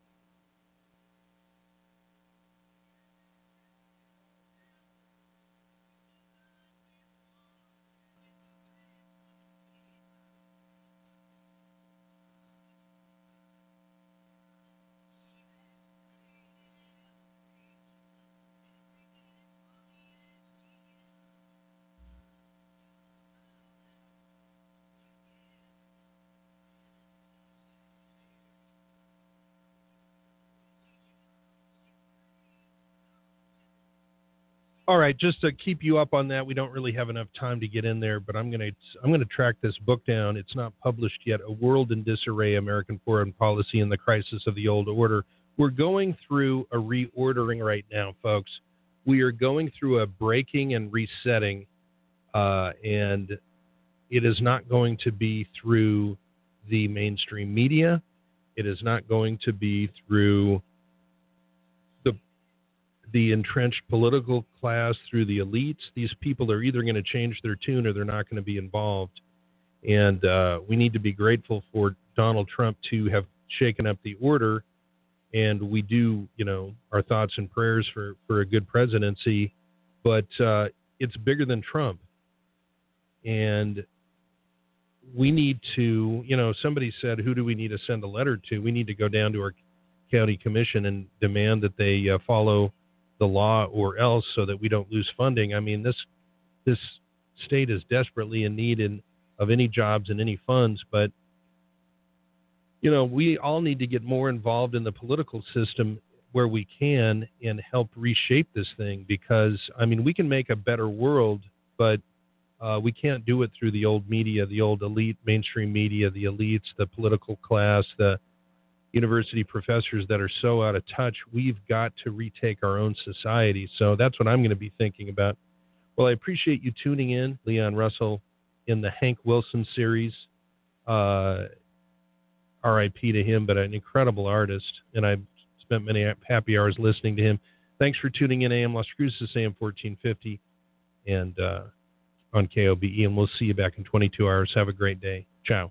All right, just to keep you up on that, we don't really have enough time to get in there, but I'm going to I'm going to track this book down. It's not published yet, A World in Disarray, American Foreign Policy and the Crisis of the Old Order. We're going through a reordering right now, folks. We are going through a breaking and resetting, uh, and it is not going to be through the mainstream media. It is not going to be through the entrenched political class, through the elites. These people are either going to change their tune or they're not going to be involved. And uh, we need to be grateful for Donald Trump to have shaken up the order. And we do, you know, our thoughts and prayers for, for a good presidency. But uh, it's bigger than Trump. And we need to, you know, somebody said, who do we need to send a letter to? We need to go down to our county commission and demand that they uh, follow the law or else, so that we don't lose funding. I mean, this this state is desperately in need in, of any jobs and any funds, but you know, we all need to get more involved in the political system where we can and help reshape this thing, because, I mean, we can make a better world, but uh, we can't do it through the old media, the old elite mainstream media, the elites, the political class, the university professors that are so out of touch. We've got to retake our own society. So that's what I'm going to be thinking about. Well, I appreciate you tuning in, Leon Russell, in the Hank Wilson series. Uh, R I P to him, but an incredible artist, and I've spent many happy hours listening to him. Thanks for tuning in, A M Las Cruces, A M fourteen fifty, and uh, on K O B E, and we'll see you back in twenty-two hours. Have a great day. Ciao.